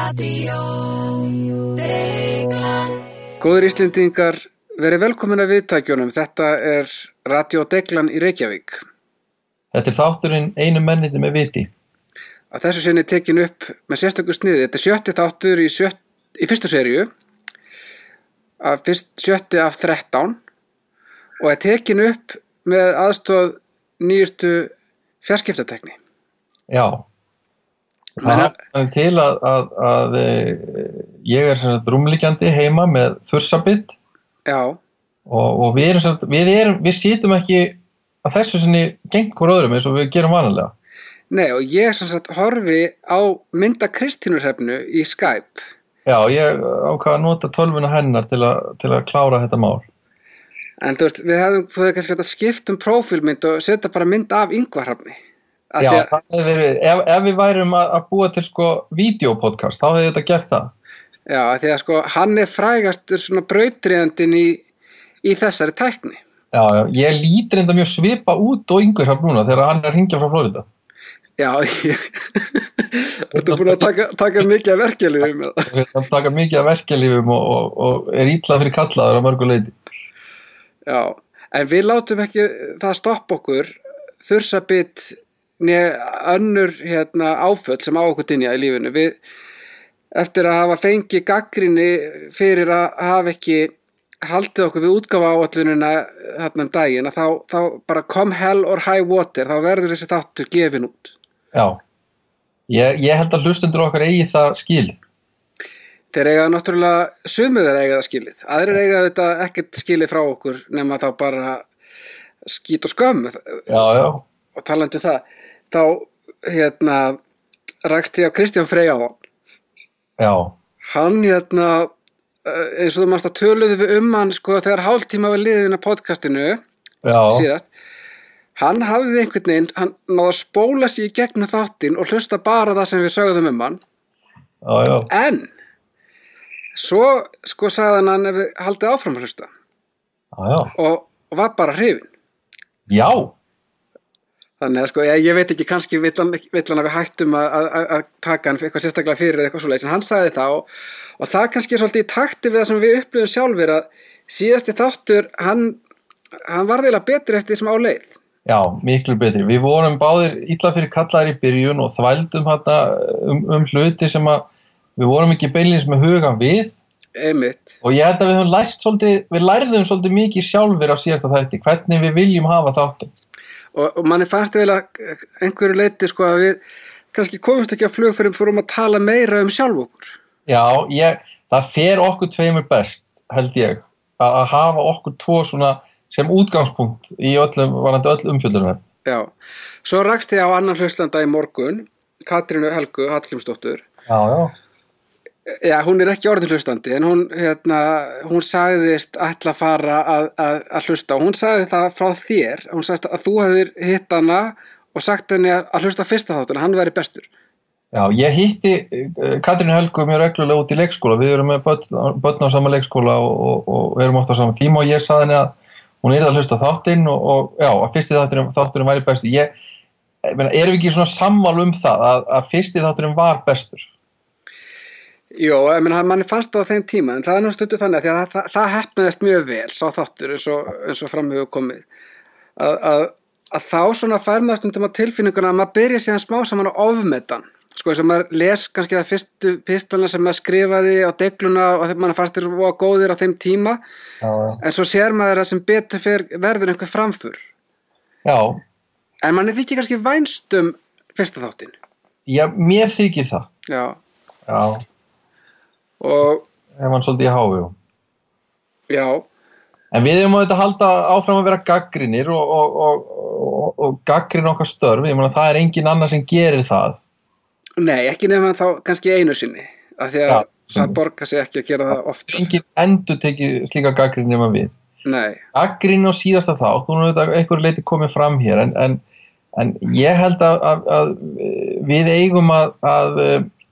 Radio Deglan. Góðir Íslendingar, verið velkomin að viðtækjunum. Þetta Radio Deglan í Reykjavík. Þetta þátturinn einu menniti með viti. Að þessu sinni tekin upp með sérstöku sniði. Þetta 7. þáttur í fyrstu seríu. Sjötti af 13. Og tekin upp með aðstoð nýjustu fjarskiptatækni. Já. Það er til að ég sem rúmliggjandi heima með þursabitt. Já. Og við sýtum ekki að þessu sinni gengt hvor öðrum eins og við gerum vanalega. Nei, og ég sem sagt horfi á mynda Kristínu Hrefnu í Skype. Já, ég ákvað að nota tölvuna hennar til að klára þetta mál. En þú veist, þú hefði kannski hægt að skipta prófílmynd og setja bara mynd af Ingvar Hrafni. Já, það hefði verið, ef við værum að búa til vídeopodcast, þá hefði þetta gert það. Já, því að hann frægastur svona brautryðjandinn í þessari tækni. Já, ég lít reynda mjög svipa út og Ingvar Hrafn núna þegar hann hringja frá Flórída. Já, þú er búin að taka mikið af verkjalífum. Taka mikið af verkjalífum og illa fyrir kallaður á mörgu leyti. Já, en við látum ekki það stoppa okkur, þursabitt önnur áföll sem á okkur dynja í lífinu. Við, eftir að hafa fengið gagnrýni fyrir að hafa ekki haldið okkur við útgáfaáætlunina þarna daginn, að þá bara come hell or high water, þá verður þessi þáttur gefin út. Já, ég held að hlustendur okkar eigi það skilið. Þeir eiga náttúrulega sumir þeir eiga það skilið. Aðrir eiga þetta ekkert skilið frá okkur nema þá bara skít og skömm. Já. Og talandi um það, þá rakst ég á Kristján Frey á hann. Já. Hann eins og þú manst að töluðu við hann þegar hálftíma var liðin að podcastinu síðast. Hann hafði einhvern veginn, hann náði að spóla sig í gegnum þáttinn og hlusta bara það sem við sögðum hann. Já. En svo sagði hann ef við haldið áfram að hlusta. Já. Og var bara hrifinn. Já. Þannig að ég veit ekki, kannski vill hann að við hættum að taka hann eitthvað sérstaklega fyrir eða eitthvað svoleiðis, en hann sagði það og það kannski svolítið í takti við það sem við upplifum sjálfur að síðasti þáttur, hann var eiginlega betri eftir því sem á leið. Já, miklu betri. Við vorum báðir illa fyrir kallaðir í byrjun og þvældum hluti sem að við vorum ekki beinlínis með hugan við. Einmitt. Og ég held að við lærðum svolítið mikið sjálfur á síðasta þætti, hvernig við viljum hafa þáttin. Og manni fannst vel að einhverju leyti að við kannski komumst ekki á flug fyrir að tala meira sjálf okkur. Já, það fer okkur tveimur best, held ég, að hafa okkur tvo svona sem útgangspunkt í varandi öll umfjöldunum. Já, svo rakst ég á annan hlustanda í morgun, Katrínu Helgu Hallgrímsdóttur. Já. Já, hún ekki orðin hlustandi, en hún sagðist ætla að fara að hlusta og hún sagði það frá þér, hún sagðist að þú hefðir hitt hana og sagt henni að hlusta fyrsta þáttuna, hann væri bestur. Já, ég hitti Katrínu Helgu mjög reglulega út í leikskóla, við erum með börn á sama leikskóla og erum oft á sama tíma og ég sagði henni að hún yrði að hlusta þáttinn og að fyrsti þátturinn væri bestur. Erum við ekki svona sammála það að fyrsti þátturinn var bestur? Jó, manni fannst það á þeim tíma, en það nú stundu þannig að það heppnaðist mjög vel, sá þáttur eins og fram hefur komið. Að þá svona fær maður stundum á tilfinninguna að maður byrja síðan smá saman á ofmetan. Eins og maður les kannski það fyrstu pistlana sem maður skrifaði á degluna og þegar maður fannst þér góðir á þeim tíma. Já. En svo sér maður að sem betur fer verður einhver framför. Já. En manni þykir kannski vænst fyrsta þáttinn. Já, mér þykir það. Já. Og ef hann svolítið í háu. Já. En við erum að halda áfram að vera gagnrýnir og gagnrýna okkar störf. Ég meina það engin annar sem gerir það. Nei, ekki nema þá kannski einu sinni. Af því að það borgar sig ekki að gera það ofta. Engin endurtekið slíka gagnrýni nema við. Nei. Gagnrýni á síðasta þátt, hún er einhverju leyti komið fram hér, en ég held að við eigum að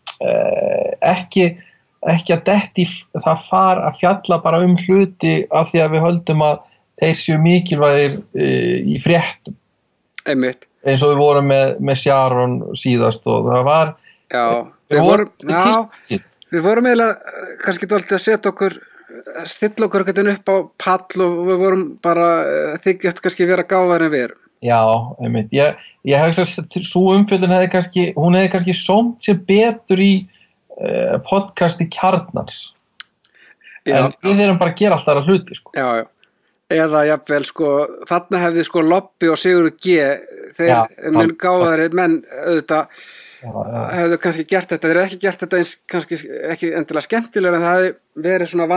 ekki að detti það far að fjalla bara hluti af því að við höldum að þeir séu mikilvægir í fréttum. Einmitt. Eins og við vorum með Sharon síðast og það var Við vorum eiginlega kannski dálítið að stilla okkur upp á pall og við vorum bara þykjast kannski vera gáfar en við erum. Já, einmitt. Ég hef svo umfjöldun hún hefði kannski sómt sér betur í podcasti Kjarnans. En við erum bara að gera alltaf hluti, sko. Já. Eða jafnvel, sko, þarna hefði sko Lobby og Sigurður G. Þeir mun gáðari menn auðvitað hefðu kannski gert þetta. Þeir hefðu ekki gert þetta eins kannski ekki endilega skemmtilega en það hefði verið svona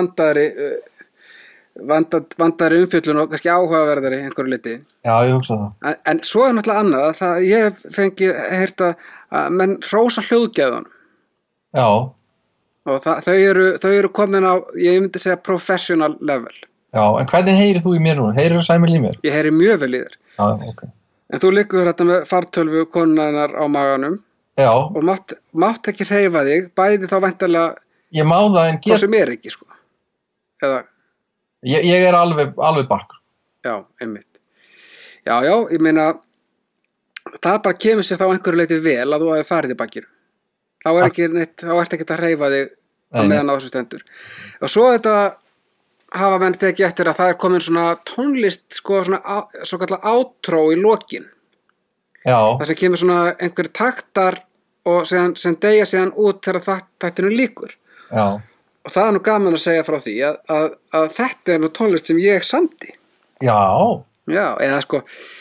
vandaðri umfjöllun og kannski áhugaverðari einhverju liti. Já, ég hugsa það. En svo náttúrulega annað að ég fengi heyrt að menn hrósa hljóðgæðunum. Já. Og þau eru komin á, ég myndi segja professional level. Já, en hvernig heyrir þú í mér núna? Heyrir þú sæmil í mér? Ég heyri mjög vel í þér. Já, ok. En þú liggur þetta með fartölvu konunar á maganum. Já. Og mátt ekki hreyfa þig, bæði þá væntanlega. Ég má það en það sem ekki, sko. Eða. Ég er alveg bakk. Já, einmitt. Já, ég meina, það bara kemur sér þá einhverju leiti vel að þú hafi farið í bakkir. Þá ert ekki að hreyfa þig á meðan á þessu stendur. Og svo þetta hafa menn tekið eftir að það er komin svona tónlist, sko, svona svo kallar outro í lokin. Já. Það sem kemur svona einhverjir taktar og sem deyja síðan út þegar þættinu lýkur. Já. Og það er nú gaman að segja frá því að þetta er nú tónlist sem ég samdi. Já. Já, eða sko,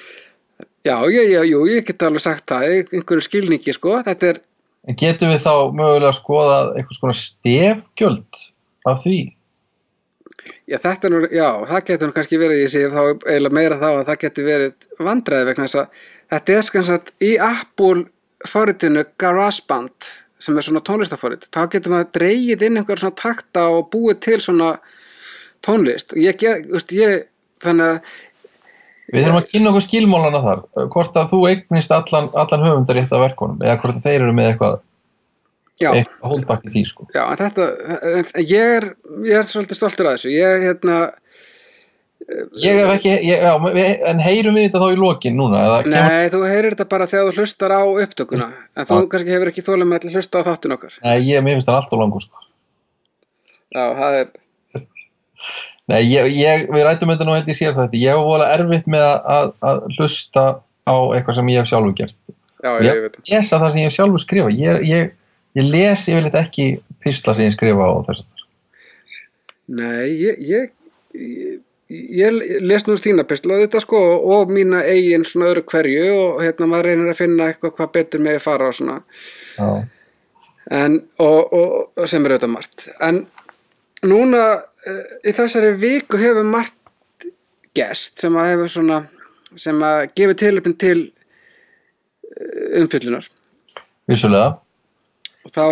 ég get alveg sagt það, einhverju skilningi, sko, þetta er. En getum við þá mögulega að skoða eitthvað svona stefgjöld af því? Já, það getur nú kannski verið, ég sé þá eiginlega meira þá að það getur verið vandræði vegna þess að þetta er skansagt í Apple forritinu GarageBand sem er svona tónlistaforrit, þá getur maður dregið inn einhver svona takta og búið til svona tónlist og þannig að við þurfum að kynna okkur skilmálana þar, hvort að þú eignist allan höfundarétt af verkunum eða hvort að þeir eru með eitthvað holdback í því, sko. Já, en ég er svolítið stoltur að þessu. Ég hef ekki, en heyrum við þetta þá í lokin núna? Nei, þú heyrir þetta bara þegar þú hlustar á upptökuna, en þú kannski hefur ekki þolað með að hlusta á þáttun okkar. Nei, mér finnst það alltaf langur, sko. Já, það er. Nei, við rættum þetta nú í síðast þetta. Ég hef volið erfitt með að hlusta á eitthvað sem ég hef sjálfur gert. Já, ég veit. Ég lesa það sem ég hef sjálfur skrifað. Ég les yfirleitt ekki pistla sem ég skrifa á þess að. Nei, ég les nú þína pistla þetta, sko, og mína eigin svona öðru hverju og maður reynir að finna eitthvað hvað betur með að fara á svona. Já. Og sem er auðvitað margt. En núna í þessari viku hefur margt gerst sem að gefur tilefni til umfjöllunar. Vissulega. Og þá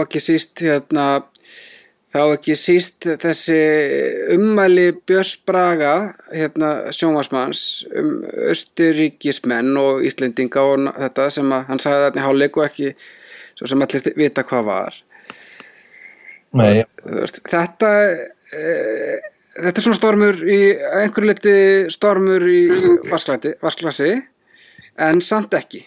ekki síst þessi ummæli Björns Braga sjónvarpsmanns Austurríkismenn og Íslendinga og þetta sem að hann sagði þarna í hálfleik og ekki svo sem allir vita hvað var. Nei. Þetta er svona stormur í einhverju liti stormur í vatnsglasi en samt ekki.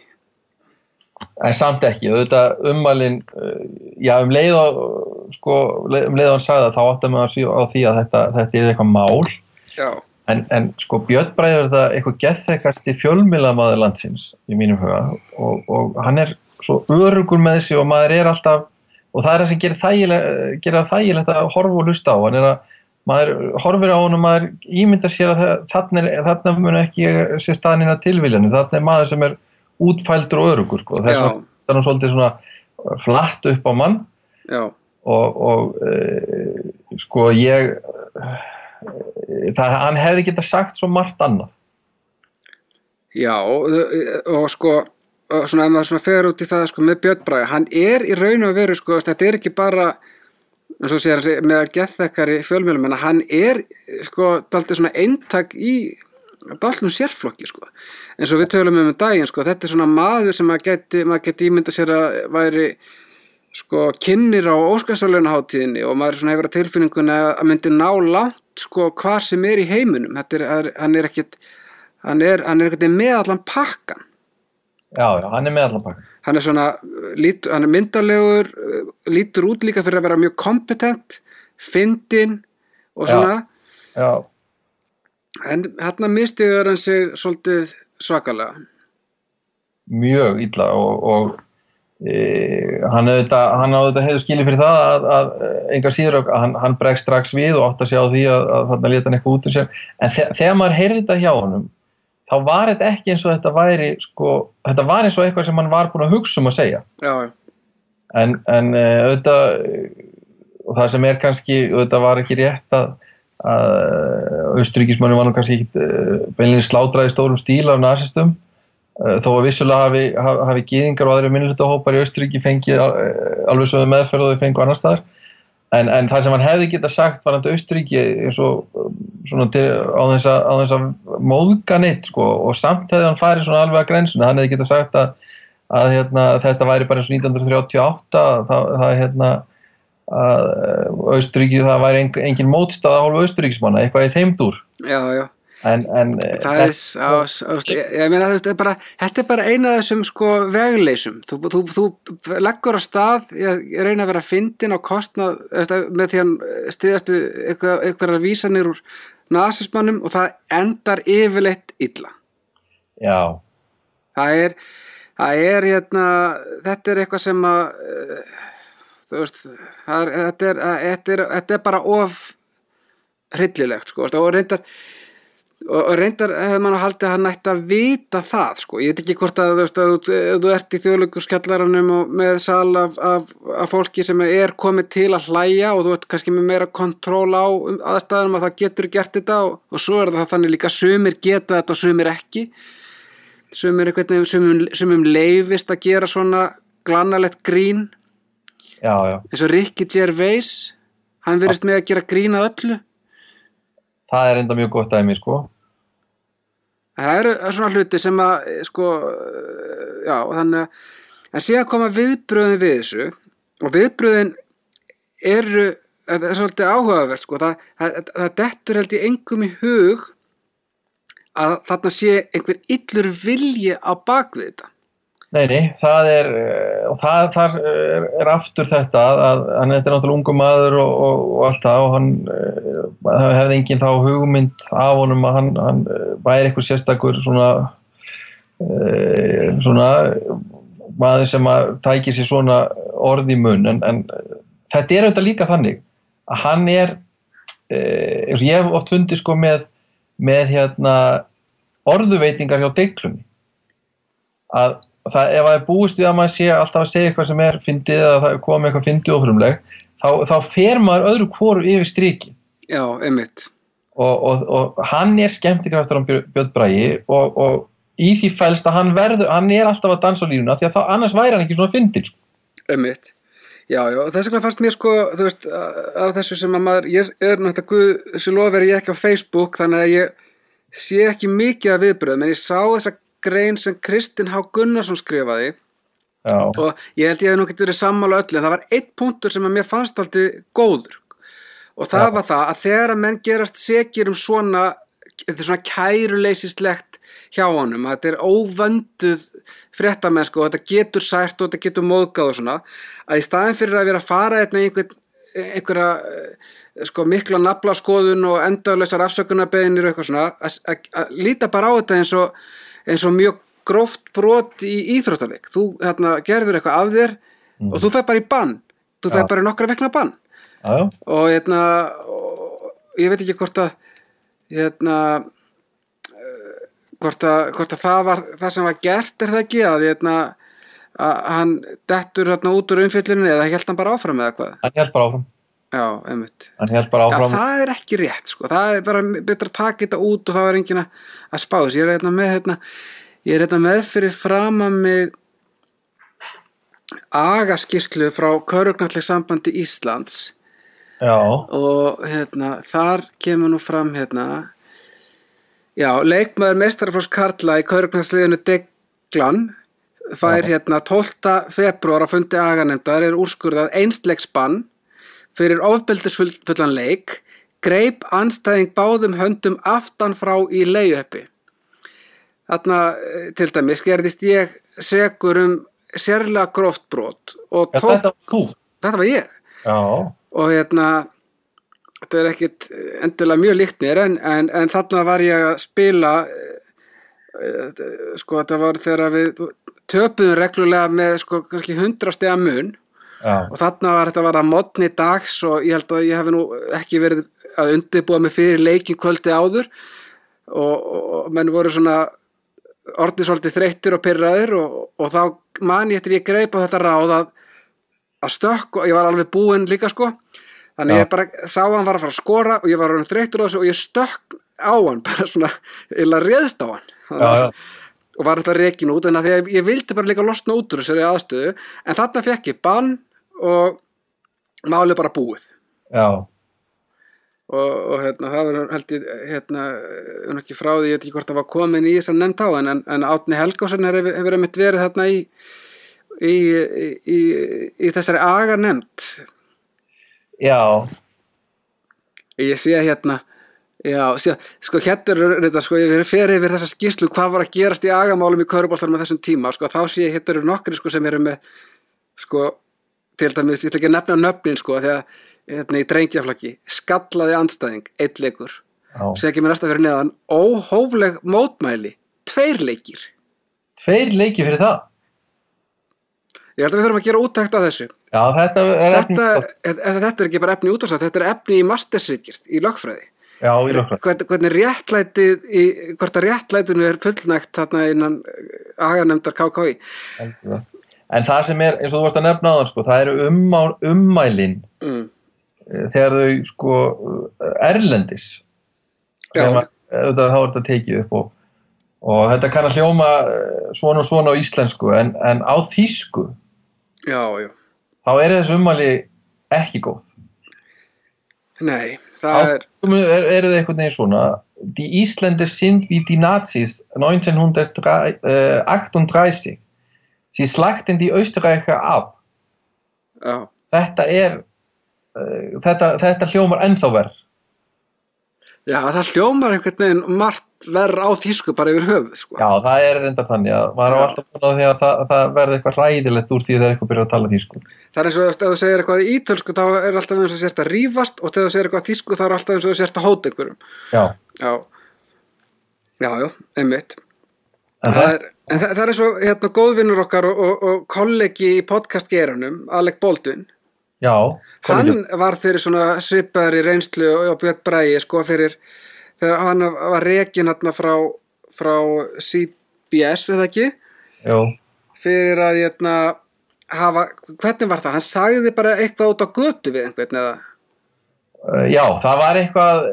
Auðvitað ummælin leið hann sagði það þá átti maður á því að þetta er eitthvað mál. Já. En sko Björn Bragi er þetta eitthvað geðþekkasti fjölmiðlamaður landsins í mínum huga og hann er svo öruggur með sig og maður er alltaf og það er það sem gerir þægilegt að horfa og hlusta á hann er að maður horfir á hann og maður ímyndar sér að þarna mun ekki sér staðnina tilviljanu, þarna er maður sem er útpældur og öruggur, sko. Það er svolítið svona flatt upp á mann. Já. Og sko hann hefði getað sagt svo margt annað. Já, og sko svona ef maður svona fer út í það sko með Björn Bragi, hann er í raun og veru sko, þetta er ekki bara eins og segir hann með geðþekkari fjölmiðlum, en hann er sko dálítið svona eintak í dálítið sérflokki, sko. Eins og við tölum daginn, sko, þetta er svona maður sem maður geti ímynda sér að væri sko kynnir á Óskarsverðlaunaháttíðinni og maður svona hefur að tilfinningunni að myndi ná langt sko hvar sem er í heiminum. Hann er ekkert með allan pakkan. Já, hann er með allan pakkan. hann er svona, hann er myndalegur, lítur út líka fyrir að vera mjög kompetent, fyndinn og svona. Já. En hérna mistiður hann sig svolítið svakalega. Mjög illa og hann auðvitað hefur skilið fyrir það að engar síður að hann bregst strax við og átt að sjá því að þarna lét hann eitthvað út úr sér. En þegar maður heyrði þetta hjá honum, þá var þetta ekki eins og þetta væri, þetta var eins og eitthvað sem hann var búinn að hugsa að segja. Já. En auðvitað, og það sem kannski, auðvitað var ekki rétt að Austurríkismönnum var nú kannski ekki beinlega slátrað í stórum stíl af nasistum, þó að vissulega hafi gyðingar og aðrir minnihlutahópar í Austurríki fengið alveg svo meðferð og þau fengu annar staðar. En það sem hann hefði getað sagt varðandi Austurríki eins og svona á þess að móðga neitt og samt hefði hann farið svona alveg að grensuna. Hann hefði getað sagt að þetta væri bara eins og 1938 að Austurríki, það væri engin mótstaða af hálfu Austurríkismanna, eitthvað í þeim dúr. Já. En ég meina þetta er bara eina af þessum vegleysum. Þú leggur á stað, ég reyna að vera fyndin á kostnað með því að styðast við einhverjar vísanir úr nasismannum og það endar yfirleitt illa. Já. Þetta er eitthvað sem að þetta er bara of hryllilegt og reyndar hefði mann haldið að hann ætti að vita það ég veit ekki hvort að þú ert í Þjóðleikhúskjallaranum og með sal af fólki sem er komið til að hlæja og þú ert kannski með meira kontról á aðstæðum að það getur gert þetta og svo er það þannig líka sumir geta þetta og sumir ekki sumum leifist að gera svona glannalegt grín. Já. Eins og Ricky Gervais, hann virðist með að gera grín að öllu. Það er enda mjög gott dæmi, Það eru svona hluti sem að, já, þannig að, en síðan koma viðbröðin við þessu, og viðbröðin eru, það er svolítið áhugavert, það dettur held ég engum í hug að þarna sé einhver illur vilji á bakvið þetta. Nei, það og þar er aftur þetta að hann er náttúrulega ungur maður og allt það og hann hefði engin þá hugmynd af honum að hann væri eitthvað sérstakur svona maður sem að tæki sér svona orð í munn en þetta er auðvitað líka þannig að hann er eins og ég hef oft fundið með orðuveitingar hjá Deiglunni að ef það er búist við að maður sé alltaf að segja eitthvað sem er fyndið eða það komi eitthvað fyndið og frumlegt þá fer maður öðru hvoru yfir striki. Já, einmitt. Og hann er skemmtikraftur á Björn Bragi og í því felst að hann er alltaf að dansa á línuna því að annars væri hann ekki svona fyndinn. Einmitt. Já, þess vegna fannst mér þú veist, að þessu sem að maður, ég er náttúrulega guð sem lofi ég ekki á Facebook þannig að ég sé ekki mikið af viðbröðum en ég sá þessa grein sem Kristinn H. Gunnarsson skrifaði. Já. Og ég held ég hef nú ekki verið sammála öllu en það var einn punktur sem að mér fannst alltaf góður og það var það að þegar að menn gerast sekir svona þetta er svona kæruleysislegt hjá honum, þetta er óvönduð fréttamennsku og þetta getur sært og þetta getur móðgað og svona að í staðinn fyrir að vera að fara einhverja mikla naflaskoðun og endalausar afsökunarbeiðnir og eitthvað svona að líta bara á þetta eins og mjög gróft brot í íþróttaleik. Þú gerður eitthvað af þér og þú fer bara í bann. Þú fer bara í nokkra vegna bann. Og ég veit ekki hvort að hvort að það var það sem var gert það ekki að hann dettur út úr umfjöllunni eða hélt hann bara áfram eða hvað? Hann hélt bara áfram. Já, einmitt. Hann hélt bara áfram. Já, það er ekki rétt, Það er bara betra að taka þetta út og það er enginn að spá þessu. Ég er með fyrir framan mig agaskýrslu frá Körfuknattleikssambandi Íslands. Já. Og þar kemur nú fram já, leikmaður meistaraflokks karla í körfuknattleiksliðinu Deglan fær 12. febrúar á fundi aganefndar er úrskurðað einsleiksbann fyrir ofbeldisfullan leik, greip andstæðing báðum höndum aftan frá í leiðuppi. Þarna til dæmis gerðist ég sekur sérlega gróft brot og Já, þetta var þú. þetta var ég Já, og þetta er ekkit endilega mjög líkt mér en þarna var ég að spila sko þetta var þegar við töpuðum reglulega með sko kannski 100 stiga mun já, og þarna var þetta að morgni dags og ég held að ég hef nú ekki verið að undirbúa mig fyrir leikin kvöldi áður og menn voru svona orðið svolítið þreyttir og pirraðir og þá man ég eftir ég greip á þetta ráð að stökk og ég var alveg búinn líka sko þannig ég bara sá hann var að fara að skora og ég var orðinn þreyttur á þessu og ég stökk á hann bara svona, eða réðst á hann og var þetta rekin út en að því að ég vildi bara líka losna út úr þessari aðstöðu en þarna fekk ég bann og málið bara búið já, og það var held ég ekki frá því, ég veit ekki hvort það var komin í þess að nefnd á en Árni Helgason hefur einmitt verið þarna í þessari aga nefnd já, ég sé já, sko þetta sko, ég fer yfir þessa skýrslu hvað var að gerast í agamálum í körfuboltanum á þessum tíma, sko, þá sé ég eru nokkri sko sem eru með, sko, til dæmis, ég ætla ekki að nefna nöfnin sko, þegar í drengjaflokki, skallaði andstæðing, 1 leikur, segir mér næsta fyrir neðan, óhófleg mótmæli, 2 leikir. 2 leikir fyrir það? Ég held að við þurfum að gera úttekt á þessu. Já, þetta er ekki bara efni í útvarpsþátt, þetta er efni í mastersritgerð í lögfræði. Já, í lögfræði. Hvernig hvort að réttlætinu er fullnægt þarna innan aganefndar KKÍ. En það sem er, eins og þú varst að nefna áðan, sko, það eru ummælin þegar þau, sko, erlendis sem þá er þetta tekið upp og þetta kann að hljóma svona og svona á íslensku en á þýsku já. Þá eru þessu ummæli ekki góð. Nei, það eru þið einhvern veginn svona Die Isländer sind wie die Nazis 1938. Sie schlachten die Österreicher ab. Já. Þetta hljómar ennþá verð. Já, það hljómar einhvern veginn margt verð á þýsku bara yfir höfuð, sko. Já, það er reyndar þannig að maður á alltaf búin á því að það verði eitthvað hræðilegt úr því þegar eitthvað byrjar að tala þýsku. Það er eins og ef þú segir eitthvað í ítölsku þá er alltaf eins og sért að rífast og þegar þú segir eitthvað þýsku þá er alltaf eins og sért að hóta einhverjum. Já, einmitt. En það er eins og góðvinur okkar og kollegi í podcastgeiranum, Alec Baldwin. Já. Hann var fyrir svona svipaðri reynslu og Björn Bragi, sko, fyrir þegar hann var rekinn hérna frá CBS, eða ekki? Jú. Fyrir að hvernig var það? Hann sagði bara eitthvað út á götu við einhvern, eða? Já, það var eitthvað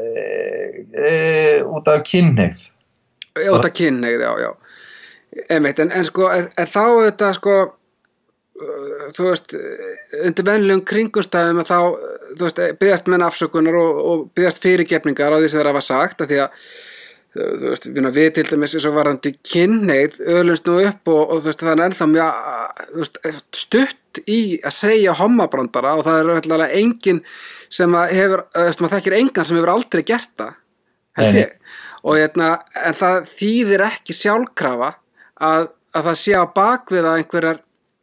út af kynhneigð. Út af kynhneigð, já. Einmitt, en sko, þá þetta, sko, þú veist, undir venjulegum kringumstæðum þá, þú veist, biðjast menn afsökunar og biðjast fyrirgefningar á því sem þeir hafa sagt, að því að, þú veist, við til dæmis eins og varðandi kynhneigð öðlumst nú upp og þú veist, það er ennþá mjög, þú veist, stutt í að segja hommabrandara og það er alltaf enginn sem hefur, þú veist, maður þekkir engan sem hefur aldrei gert það, held ég. Og en það þýðir ekki sjálfkrafa að það sé á bakvið að einhverjar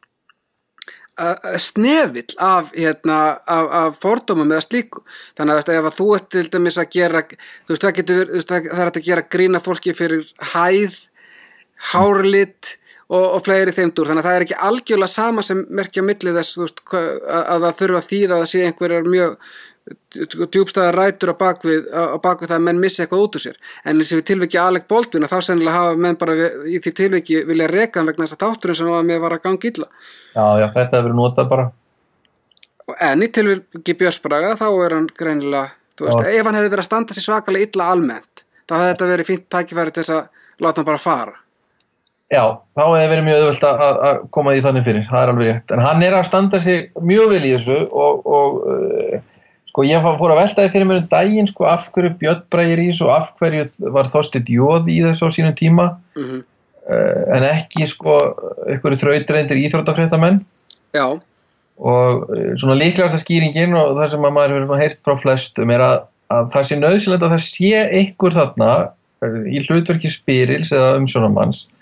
snefill af fordómum eða slíku. Þannig að ef þú ert til dæmis að gera, þú veist, það er að gera grína fólki fyrir hæð, hárlit og fleiri þeim dúr. Þannig að það er ekki algjörlega sama sem merkja milli þess, þú veist, að það þurfa að þýða að það sé einhverjar mjög djúpstæðar rætur á bakvið það að menn missi eitthvað út úr sér. En þessi tilviki Alec Baldwin þá sennilega hafa menn bara í því tilviki vilja reka hann vegna þess að þátturinn sem mér var að ganga illa. Já, þetta hefur notað bara. En í tilviki Björns Braga þá er hann greinilega, þú veist, ef hann hefði verið að standa sig svakalega illa almennt, þá hefði þetta verið fínt tækifæri til þess að láta hann bara fara. Já, þá hefði verið mjög auðvelt að koma því þannig fyrir, það er alveg rétt. En hann er að standa sig mjög vel í þessu og sko ég fór að veltaði fyrir mér daginn, sko, af hverju Björn Bragi í þessu og af hverju var Þorsteinn Jóð í þessu á sínum tíma en ekki, sko, einhverju þrautreyndir íþróttafréttamenn. Já. Og svona líklegasta skýringin og það sem maður hefur heyrt frá flestum er að það sé nauðsynlegt að það sé einhver þarna í hlutverki spyrils eða umsjónarmanns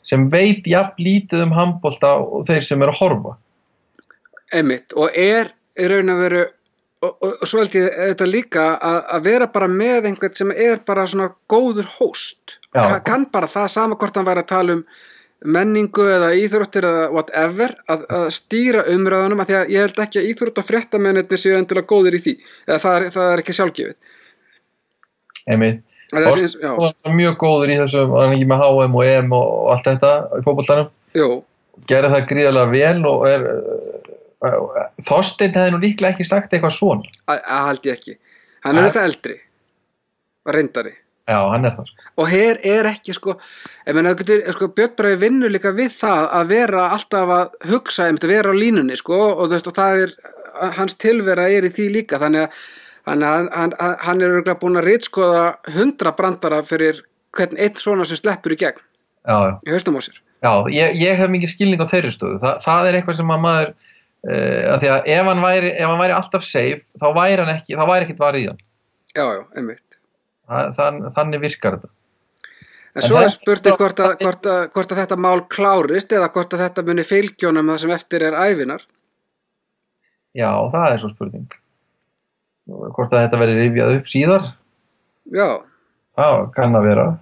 sem veit jafn lítið handbolta og þeir sem eru að horfa. Einmitt, og í raun að veru og svo held ég þetta líka að vera bara með einhvern sem bara svona góður hóst, kann bara það sama hvort hann væri að tala menningu eða íþróttir eða whatever að stýra umræðunum, af því að ég held ekki að íþrótt og fréttamennirnir séu endilega góðir í því, eða það ekki sjálfgefið. Einmitt, og mjög góður í þessu, hann ekki með HM og EM og allt þetta í fótboltanum. Jú. Gerði það gríðarlega vel og Þorsteinn hefði nú líklega ekki sagt eitthvað svona. Held ég ekki. Hann þetta eldri og reyndari. Já, hann það sko. Og hér ekki sko, ég meina Björn Bragi vinnur líka við það að vera alltaf að hugsa, að vera á línunni sko, og þú veist, og það hans tilvera í því líka, þannig að hann örugglega búinn að ritskoða 100 brandara fyrir hvern einn svona sem sleppur í gegn. Já. Í hausnum á sér. Já, ég hef mikið skilning á þeirri stöðu. Það eitthvað sem að maður að því að ef hann væri alltaf safe, þá væri ekkert varið í hann. Já, einmitt. Þannig virkar þetta. En svo spurning hvort að þetta mál klárist eða hvort að þetta muni fylgjónum það sem eftir ævinar. Já, það svo spurning. Hvort að þetta verði rifjað upp síðar. Já. Það kann að vera.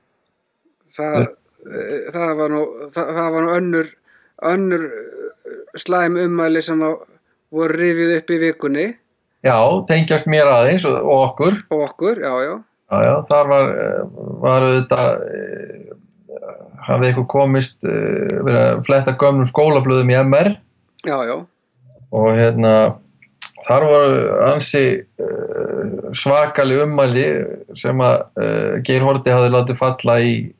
Það var nú önnur slæm ummæli sem voru rifjuð upp í vikunni. Já, tengjast mér aðeins og okkur. Og okkur, já. Já, þar var auðvitað hafði eitthvað komist verið að fletta gömlum skólablöðum í MR. Já. Og þar voru ansi svakaleg ummæli sem að Geir Haarde hafði látið falla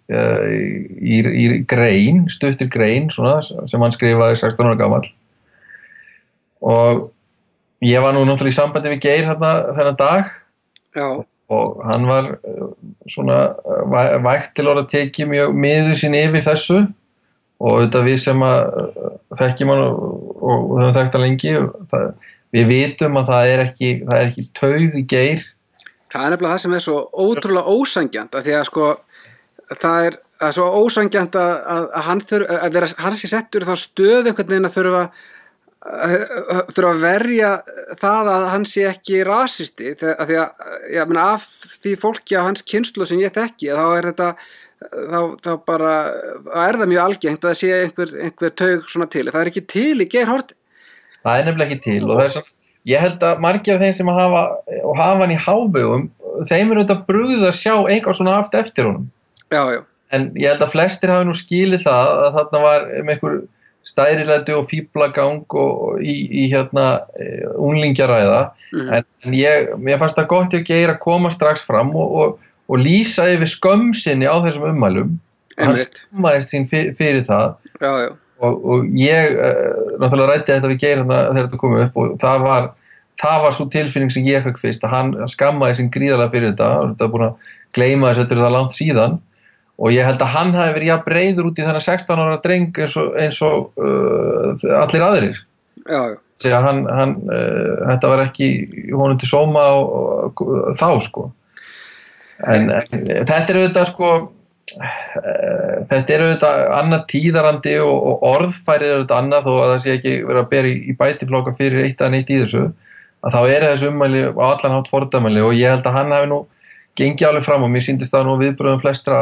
í grein, stuttir grein svona, sem hann skrifaði 16 ára gamall. Og ég var nú náttúrulega í sambandi við Geir þennan dag. Já. Og hann var svona vægt til orða tekið mjög miður sín yfir þessu, og þetta við sem að þekkjum hann og höfum þekkt hann lengi, við vitum að það er ekki taug í Geir. Það nefnilega það sem svo ótrúlega ósanngjarnt, af því að sko það er svo ósanngjarnt að hann sé settur þá stöðu einhvern veginn að þurfa að verja það að hann sé ekki rasisti, af því að ég meina af því fólki á hans kynslóð sem ég þekki, þá bara það mjög algengt að það sé einhver taug svona til. Það ekki til í Geir Haarde. Það nefnilega ekki til, og ég held að margir af þeim sem hafa hann í hávegum, þeim auðvitað brugðið að sjá eitthvað svona aft eftir honum. Já. En ég held að flestir hafi nú skilið það að þarna var einhver stærilæti og fíflagang og í unglingjaræða, en mér fannst það gott að Geir að koma strax fram og lýsa yfir skömm sinni á þessum ummælum. Hann skammaðist sín fyrir það. Já. Og ég náttúrulega ræddi þetta við Geir þegar þetta kom upp, og það var svo tilfinning sem ég fekk fyrst, að hann skammaði sín gríðarlega fyrir þetta er búin að gleyma þess að þetta er það langt síðan, og ég held að hann hafi verið jafn breiður út í þennan 16 ára dreng eins og allir aðrir. Já. Þannig að hann þetta var ekki honum til sóma þá sko. En þetta er auðvitað sko, þetta er auðvitað annað tíðarandi og orðfærið er auðvitað annað, þó að það sé ekki verið að bera í bætiflokka fyrir eitt eða neitt í þessu, að þá þessu ummæli á allan hátt fordæmali, og ég held að hann hafi nú gengið alveg fram, og mér sýndist það nú viðbröðum flestra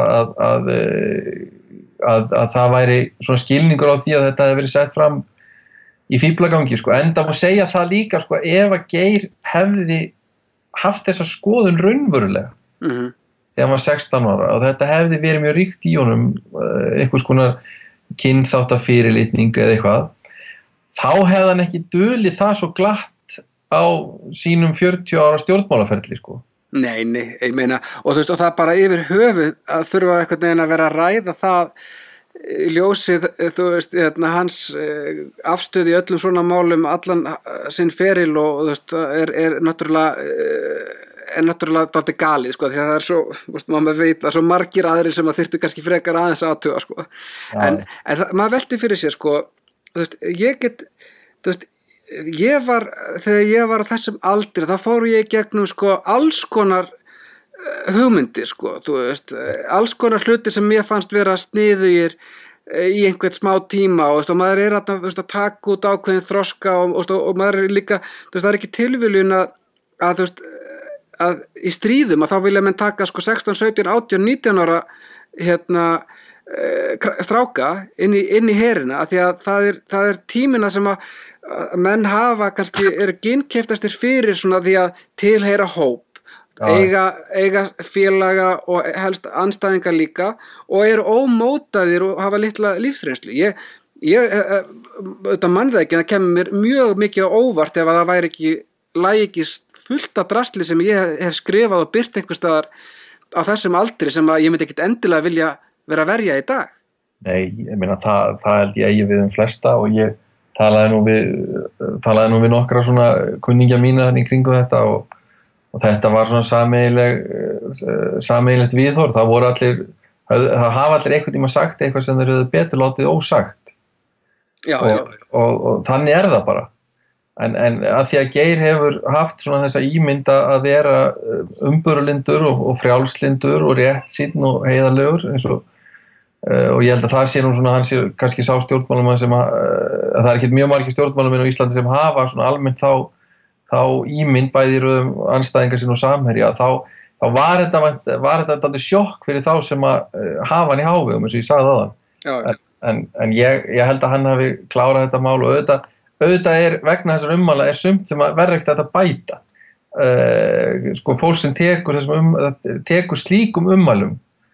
að það væri svona skilningur á því að þetta hefði verið sett fram í fíflagangi sko. En það má segja það líka sko, ef að Geir hefði haft þessa skoðun raunverulega þegar hann var 16 ára, og þetta hefði verið mjög ríkt í honum, einhvers konar kynþáttafyrirlitning eða eitthvað, þá hefði hann ekki dulið það svo glatt á sínum 40 ára stjórnmálaferli sko. Nei, ég meina, og þú veist, og það bara yfir höfuð að þurfa einhvern veginn að vera að ræða það ljósið, þú veist, hans afstöð í öllum svona málum allan sinn feril, og þú veist, er náttúrulega dálítið galið, sko, því að það svo, veist, maður veit að svo margir aðrir sem að þyrftu kannski frekar aðeins aðtuga, sko. En maður velti fyrir sér, sko, þú veist, þegar ég var á þessum aldri, þá fór ég gegnum, sko, alls konar hugmyndir sko, þú veist, alls konar hluti sem mér fannst vera sniðugir í einhvern smá tíma og maður er að taka út ákveðin þroska og maður er líka, það er ekki tilviljun að í stríðum að þá vilja menn taka sko 16, 17, 18, 19 ára stráka inn í herina að því að það er tímina sem að menn hafa kannski eru ginnkeyptastir fyrir svona því að tilheyra hóp eiga félaga og helst andstæðingar líka og eru ómótaðir og hafa litla lífsreynslu. Ég auðvitað man það ekki, það kemur mér mjög mikið á óvart ef að það væri ekki fullt af drasli sem ég hef skrifað og byrt einhvers staðar á þessum aldri sem að ég myndi ekkit endilega vilja vera að verja í dag. Nei, ég meina það held ég eigi við flesta og ég talaði nú við nokkra svona kunningja mína þannig í kringu þetta og þetta var svona sameiginlegt viðhorf. Það hafa allir einhvern tíma sagt eitthvað sem þeir höfðu betur látið ósagt. Og þannig er það bara. En að því að Geir hefur haft svona þessa ímynda að vera umburðarlyndur og frjálslyndur og réttsýnn og heiðarlegur eins og ég held að það sé nú svona hann sé kannski sá stjórnmálamann sem að það er ekki mjög margir stjórnmálamenn á Íslandi sem hafa svona almennt þá ímynd bæði í röðum andstæðingar sín og samherja þá var þetta dálítið sjokk fyrir þá sem að hafa hann í hávegum eins og ég sagði þaðan. En ég held að hann hafi klárað þetta mál og auðvitað er vegna þessar ummæla er sumt sem að verður ekkert að bæta. Sko fólk sem tekur slíkum ummælum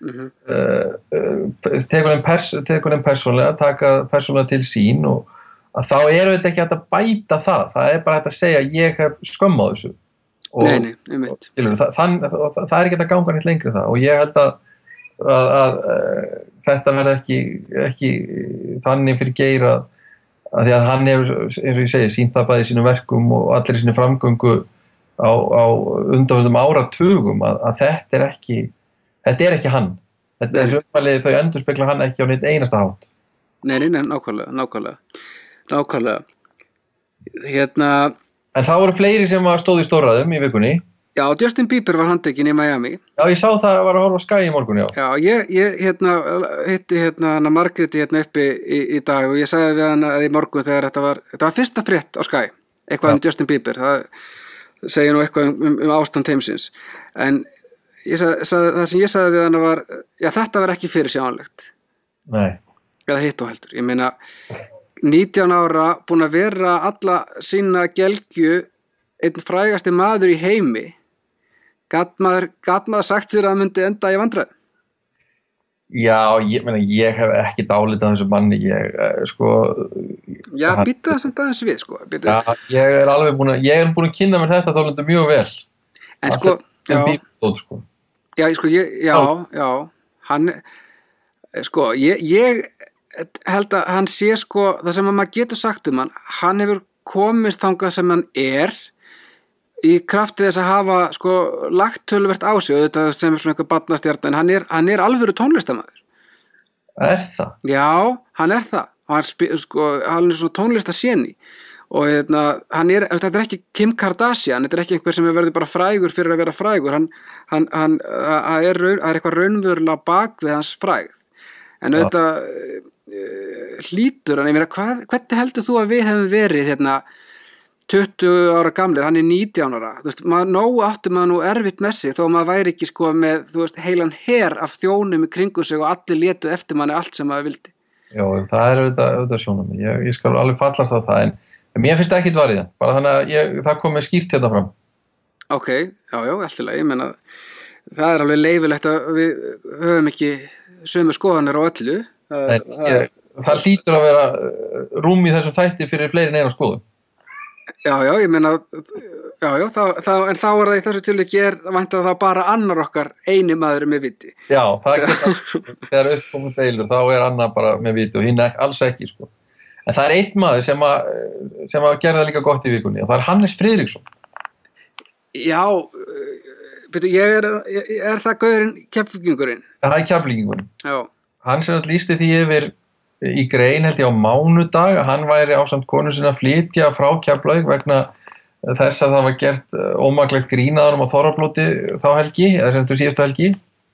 tekur þeim persónlega, taka persónlega til sín og að þá þetta ekki hægt að bæta það er bara hægt að segja ég hef skömm á þessu og það er ekki hægt að ganga neitt lengri það og ég held að þetta verði ekki þannig fyrir Geir að því að hann hefur, eins og ég segi, sýnt það bæði í sínum verkum og allir í sinni framgöngu á undanförnum áratugum að þetta er ekki hann. Þessu ummæli þau endurspegla hann ekki á neitt einasta hátt. Nei, nákvæmlega. En það voru fleiri sem stóðu í stórræðum í vikunni. Já, Justin Bieber var handtekinn í Miami. Já, ég sá það að var að horfa á Sky í morgun, já. Já, ég hitti hana Margréti uppi í dag og ég sagði við hana í morgun þegar þetta var fyrsta frétt á Sky, eitthvað Justin Bieber, það segir nú eitthvað ástand heimsins. En það sem ég sagði við hana var, já, þetta var ekki fyrirsjáanlegt. Nei. Eða hitt og heldur. Ég meina, 19 ára búin að vera alla sína gelgju einn frægasti maður í heimi. Gat maður sagt sér að það myndi enda í vandræðum? Já, ég hef ekki dálítið þessu manni, Já, býttu það sem aðeins við, sko. Já, ég er búin að kynna mér þetta dálítið mjög vel. En sko, já, hann, sko, ég held að hann sé, sko, það sem að maður getur sagt hann hefur komist þangað sem hann í krafti þess að hafa sko lagt töluvert á sig og þetta sem svona eitthvað barnastjarna en hann er alvöru tónlistarmaður. Er það? Já, hann er það. Hann er svona tónlistasjeni og þetta er ekki Kim Kardashian, þetta er ekki einhver sem verður bara frægur fyrir að vera frægur. Það er eitthvað raunverulega bak við hans frægð. En auðvitað hlýtur hann, ég meina, hvernig heldur þú að við hefum verið 20 ára gamlir, hann er 19 ára, þú veist, nógu áttu maður nú erfitt með sig þó maður væri ekki sko með, þú veist, heilan her af þjónum í kringum sig og allir létu eftir manni allt sem maður vildi. Já, það er auðvitað sjónum, ég skal alveg fallast á það, en mér finnst ekki dvarið það, bara þannig að það komið skýrt hérna fram. Ok, já, alltilega, ég meina, það er alveg leifilegt að við höfum ekki sömu skoðanir á öllu. Það hlýtur að vera rúm í þessum þætti fyrir fleiri en eina skoðun. Já, ég meina, en þá er það í þessu tilviki væntanlega þá bara annar okkar eini maður með viti. Já, það þegar uppkomið deilur, þá er annar bara með viti og hinn alls ekki, sko. En það er einn maður sem að gera það líka gott í vikunni og það er Hannes Friðriksson. Já, er það gaurinn Keflvíkingurinn? Það er Keflvíkingurinn. Já. Hann sem lýsti því yfir í grein held ég á mánudag að hann væri ásamt konu sinni að flytja frá Keflavík vegna þess að það var gert ómaklegt grínaðanum á Þorrablóti þá helgi, eða sem þetta síðustu helgi.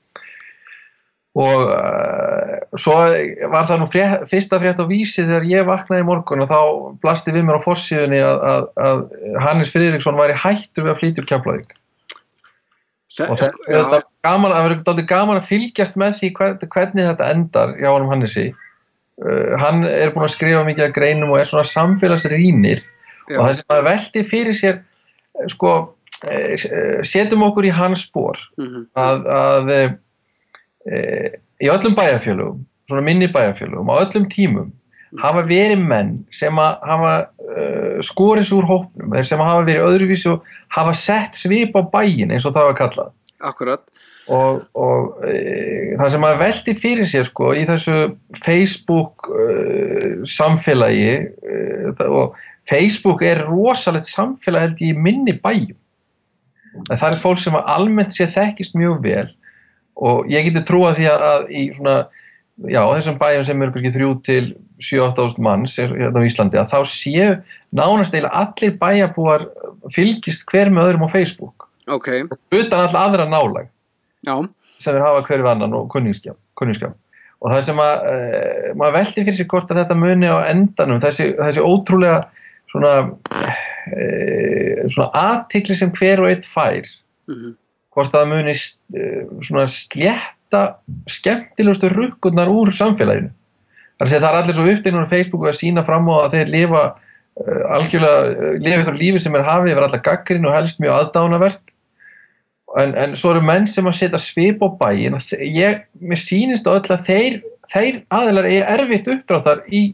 Og svo var það nú fyrsta frétt á Vísi þegar ég vaknaði í morgun og þá blasti við mér á forsíðunni að Hannes Friðriksson væri hættur við að flytja úr Keflavík. Og það verður dálítið gaman að fylgjast með því hvernig þetta endar hjá honum Hannesi. Hann búinn að skrifa mikið af greinum og svona samfélagsrýnir. Og það sem að velti fyrir sér, sko, setjum okkur í hans spor, að í öllum bæjarfélögum, svona minni bæjarfélögum, á öllum tímum, hafa verið menn sem að hafa skorið sig úr hópnum, þeir sem hafa verið öðruvísi og hafa sett svip á bæinn eins og það var kallað. Akkurat. Og það sem að velti fyrir sér sko í þessu Facebook samfélagi og Facebook rosalegt samfélag held ég í minni bæjum. En það fólk sem að almennt sé þekkist mjög vel og ég geti trúað því að í svona, já, þessum bæjum sem kannski 3 til 7-8.000 manns hérna á Íslandi, að þá séu nánast eiginlega allir bæjarbúar fylgist hver með öðrum á Facebook. Okay. Utan alla aðra nálæg. Já. Sem hafa hver við annan og kunningskap. Og það sem að maður velti fyrir sig hvort að þetta muni á endanum, þessi ótrúlega svona athygli sem hver og einn fær, hvort að það muni svona slétta skemmtilegustu rukkurnar úr samfélaginu. Það allir svo uppteknir á Facebook að sýna fram á að þeir lifa ykkur lífi sem hafið yfir alla gagnrýni og helst mjög aðdánavert. En svo eru menn sem að setja svip á bæinn og mér sýnist á öll að þeir aðilar erfitt uppdráttar í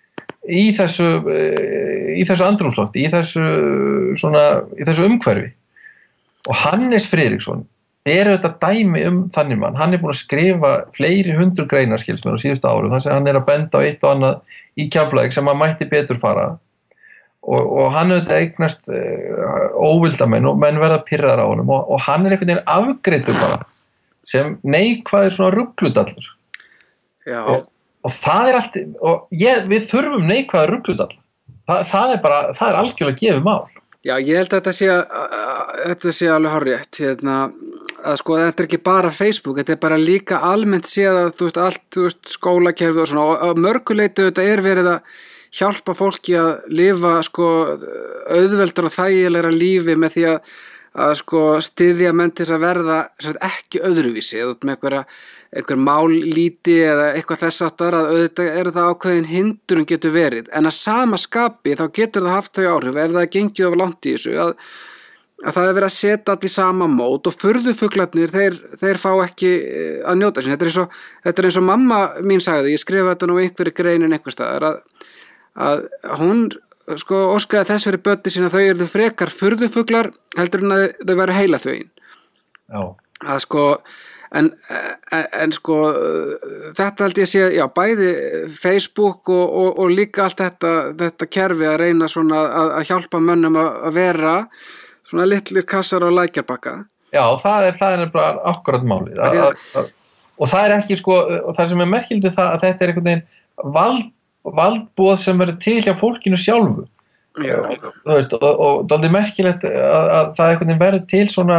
þessu andrúmslofti, í þessu umhverfi. Og Hannes Friðriksson þetta dæmi þannig mann. Hann búinn að skrifa fleiri 100 greinar skilst mér á síðustu árum, þar sem hann að benda á eitt og annað í Keflavík sem að mætti betur fara. Og hann eignast óvildamenn og menn verða pirraðar á honum og hann einhvern veginn afgreiddur bara sem neikvæður svona rugludallur. Já. Og það allt, við þurfum neikvæður rugludall. Það algjörlega gefið mál. Já, ég held að þetta sé alveg hárrétt, að sko þetta ekki bara Facebook, þetta bara líka almennt séð að allt skólakerfi og svona og mörguleitu þetta verið að hjálpa fólki að lifa sko auðveldar og þægilegra lífi með því að sko styðja menn til þess að verða ekki öðruvísi eða með einhver mállíti eða eitthvað þess áttar að auðvitað það ákveðin hindrun getur verið en að sama skapi þá getur það haft þau áhrif ef það gengið of langt í þessu að það verið að setja allt í sama mót og furðufuglarnir þeir fá ekki að njóta sín. Þetta eins og mamma mín sagði, ég skrifaði þetta nú einhverju greinin einhvers staðar að hún sko óskaði þess fyrir börnin sína þau eru frekar furðufuglar heldur en að þau væru heilaþvegin. Já. Að sko en sko þetta held ég sé já bæði Facebook og líka allt þetta kerfi að reyna svona að hjálpa mönnum að vera svona litlir kassar á lækjarbakka. Já, það er bara akkurat málið. Og það ekki sko og það sem merkilegt það að þetta einhvern veginn valdboð sem verður til hjá fólkinu sjálfu. Já. Þú veist, og dálítið merkilegt að það einhvern veginn verður til svona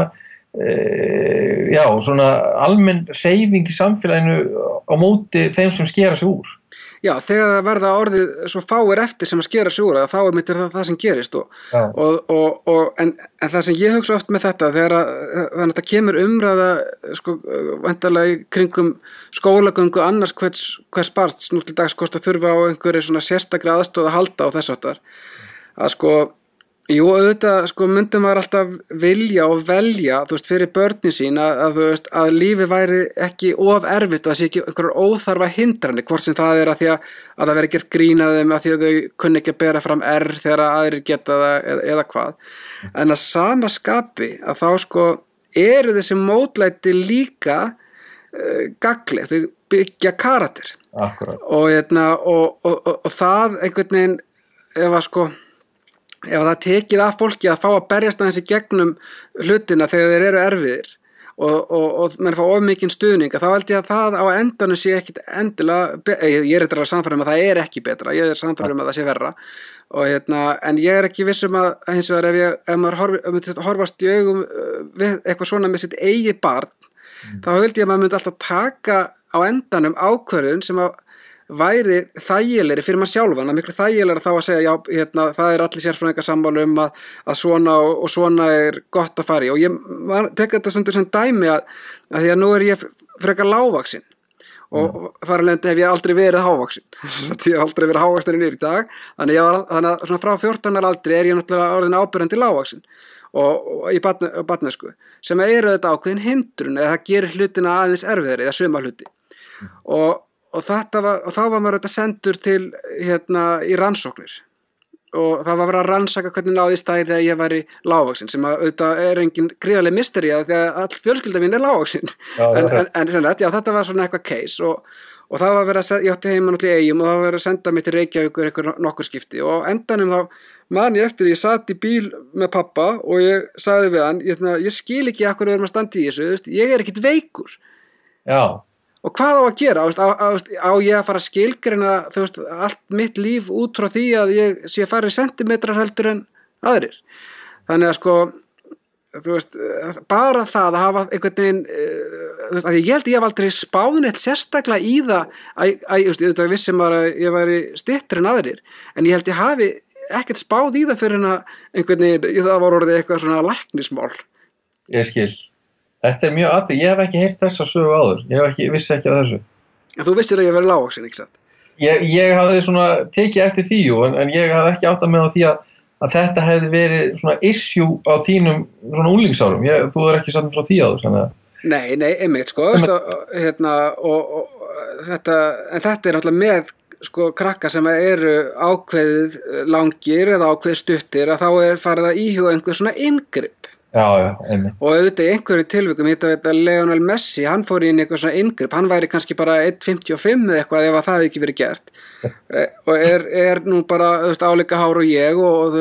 svona almenn hreyfing í samfélaginu á móti þeim sem skera sig úr. Já, þegar það verða orðið svo fáir eftir sem að skera sig úr þá myndir það sem gerist en það sem ég hugsa oft með þetta þegar þannig að þetta kemur umræða sko væntanlega kringum skólagöngu annars hvers barns nú til dags hvort að þurfa á einhverju svona sérstakri aðstoð að halda á þess áttar að sko jú, auðvitað, sko, myndi maður alltaf vilja og velja, þú veist, fyrir börnin sín að þú veist, að lífi væri ekki of erfitt og það sé ekki einhverjar óþarfa hindranir, hvort sem það að því að það veri gert grín að þeim að því að þau kunni ekki að bera fram þegar aðrir geta það eða hvað. En að sama skapi að þá, sko, eru þessi mótlæti líka gagnleg, þau byggja karakter. Akkurat. Og það einhvern veginn, ef það tekið af fólki að fá að berjast aðeins í gegnum hlutina þegar þeir eru erfiðir og menn fá of mikinn stuðning, þá held ég að það á endanum sé ekkit endilega, ég er eitthvað samfærum að það er ekki betra, ég er samfærum að það sé verra og en ég er ekki viss að hins vegar ef maður horfast í augum við eitthvað svona með sitt eigið barn, þá held ég að maður myndi alltaf taka á endanum ákvörðun sem að væri þægilegri fyrir maður sjálfan, að miklu þægilegra þá að segja já, það er allir sérfræðingar sammála að svona og svona er gott að fara í og ég tek þetta stundur sem dæmi að því að nú er ég frekar lágvaxinn og þar af leiðandi hef ég aldrei verið hávaxinn ég hef aldrei verið hávaxinn í dag þannig að svona frá 14 ára aldri er ég náttúrulega orðin áberandi lágvaxinn og í barnesku sem eru þetta ákveðin hindrun eða það gerir hlutina aðeins erfiðari eða suma hluti og þá var maður þetta sendur til í rannsóknir og það var verið að rannsaka hvernig náðist það þegar ég væri lágvaxinn sem að auðvitað er engin gríðarleg mysteri að því að all fjölskylda mín er lágvaxinn en sennilega, þetta var svona eitthvað case og það var verið að ég átti heima náttúrulega í Eyjum og það var verið að senda mig til Reykjavíkur eitthvað nokkur skipti og endanum þá man ég eftir ég sat í bíl með pappa og ég sagði við hann ég skil ekki af hverju við erum að standa í þessu ég er ekkit veikur og hvað á að gera á ég að fara að skilgreina allt mitt líf út frá því að ég sé færri sentimetrar heldur en aðrir þannig að bara það að hafa einhvern veginn að ég held ég hef aldrei spáð sérstaklega í það að vissum að ég væri styttri en aðrir en ég held ég hafi ekkert spáð í það fyrir en að einhvern veginn það var orðið eitthvað svona læknismál. Ég skil. Þetta er mjög aðeins, ég hef ekki heyrt þessa sögu áður, vissi ekki af þessu. En þú vissir að ég verið lágvaxinn, ekki satt? Ég hafði svona tekið eftir því, en ég hafði ekki áttað með á því að þetta hefði verið svona issue á þínum svona úlingsárum. Þú er ekki satt frá því áður, þannig að... Nei, einmitt, sko, en þetta er náttúrulega með krakka sem eru ákveðið langir eða ákveðið stuttir að þá farið að íhuga einhver svona inngrip. Já, einmitt. Og auðvitað í einhverju tilvikum, Lionel Messi, hann fór inn í eitthvað svona inngrip, hann væri kannski bara 1,55 eða eitthvað ef að það ekki verið gert og er nú bara álíka hár og ég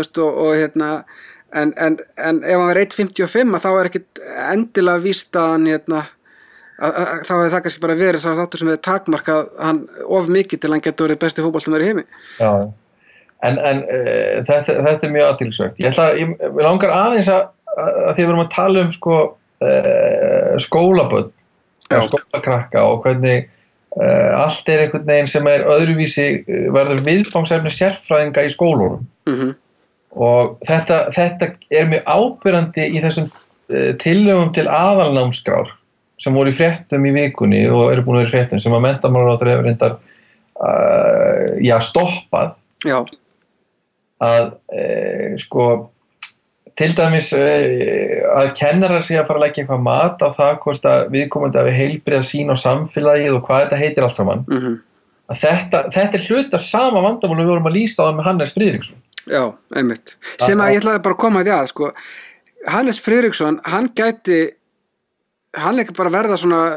en ef hann var 1,55 þá er ekkit endilega víst að hann þá hefði það kannski bara verið sá þáttur sem hefði takmarkað hann of mikið til hann getur verið besti fótboltamaður í heimi. Já, en þetta er mjög athyglisvert. Ég langar aðeins að því við erum að tala skólabörn skólakrakka og hvernig allt er einhvern veginn sem öðruvísi verður viðfangsefni sérfræðinga í skólunum og þetta er mjög áberandi í þessum tillögum til aðalnámskrár sem voru í fréttum í vikunni og eru búin að vera í fréttum sem að menntamálaráðherra hefur reyndar stoppað að til dæmis að kennarar sé að fara að leggja eitthvað mat á það hvort að viðkomandi hafi heilbrigða sýn á samfélagið og hvað þetta heitir allt saman að þetta er hluti af sama vandamáli við vorum að lýsa á það með Hannes Friðriksson. Já, einmitt. Sem að ég ætlaði bara að koma að því Hannes Friðriksson, hann ekki bara verða svona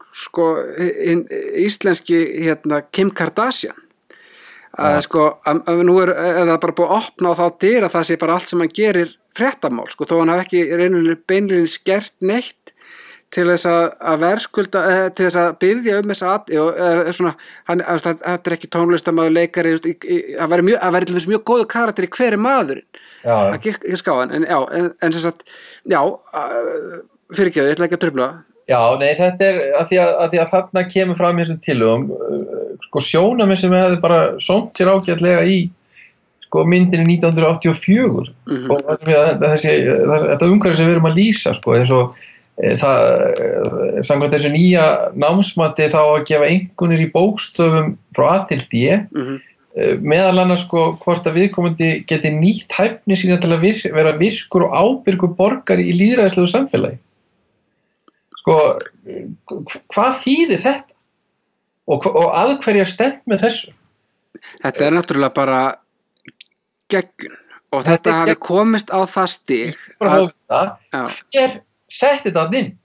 íslenski Kim Kardashian að nú eða bara búið að opna á þá dyr að það sé bara allt sem hann gerir fréttamál, þó hann hafi ekki beinlínis gert neitt til þess að verðskulda til þess að biðja þessa þetta er ekki tónlistarmaður leikari það væri til þess mjög góður karakter í hverju maðurinn að giska á hann en sem sagt fyrirgefðu, ég ætla ekki að trufla. Já, nei, þetta er að því að þarna kemur fram í þessum tillögum sjónarmið sem hefði bara sómt sér ágætlega í myndinni 1984 og þetta umhverfi sem við erum að lýsa eins og samkvæmt þessu nýja námsmati þá að gefa einkunnir í bókstöfum frá A til D meðal annars hvort að viðkomandi geti nýtt hæfni sína til að vera virkur og ábyrgur borgari í lýðræðislegu samfélagi. Hvað þýðir þetta? Og að hverja stefnt með þessu? Þetta er náttúrulega bara geggjun og þetta hafi komist á það stig hver setti þetta inn?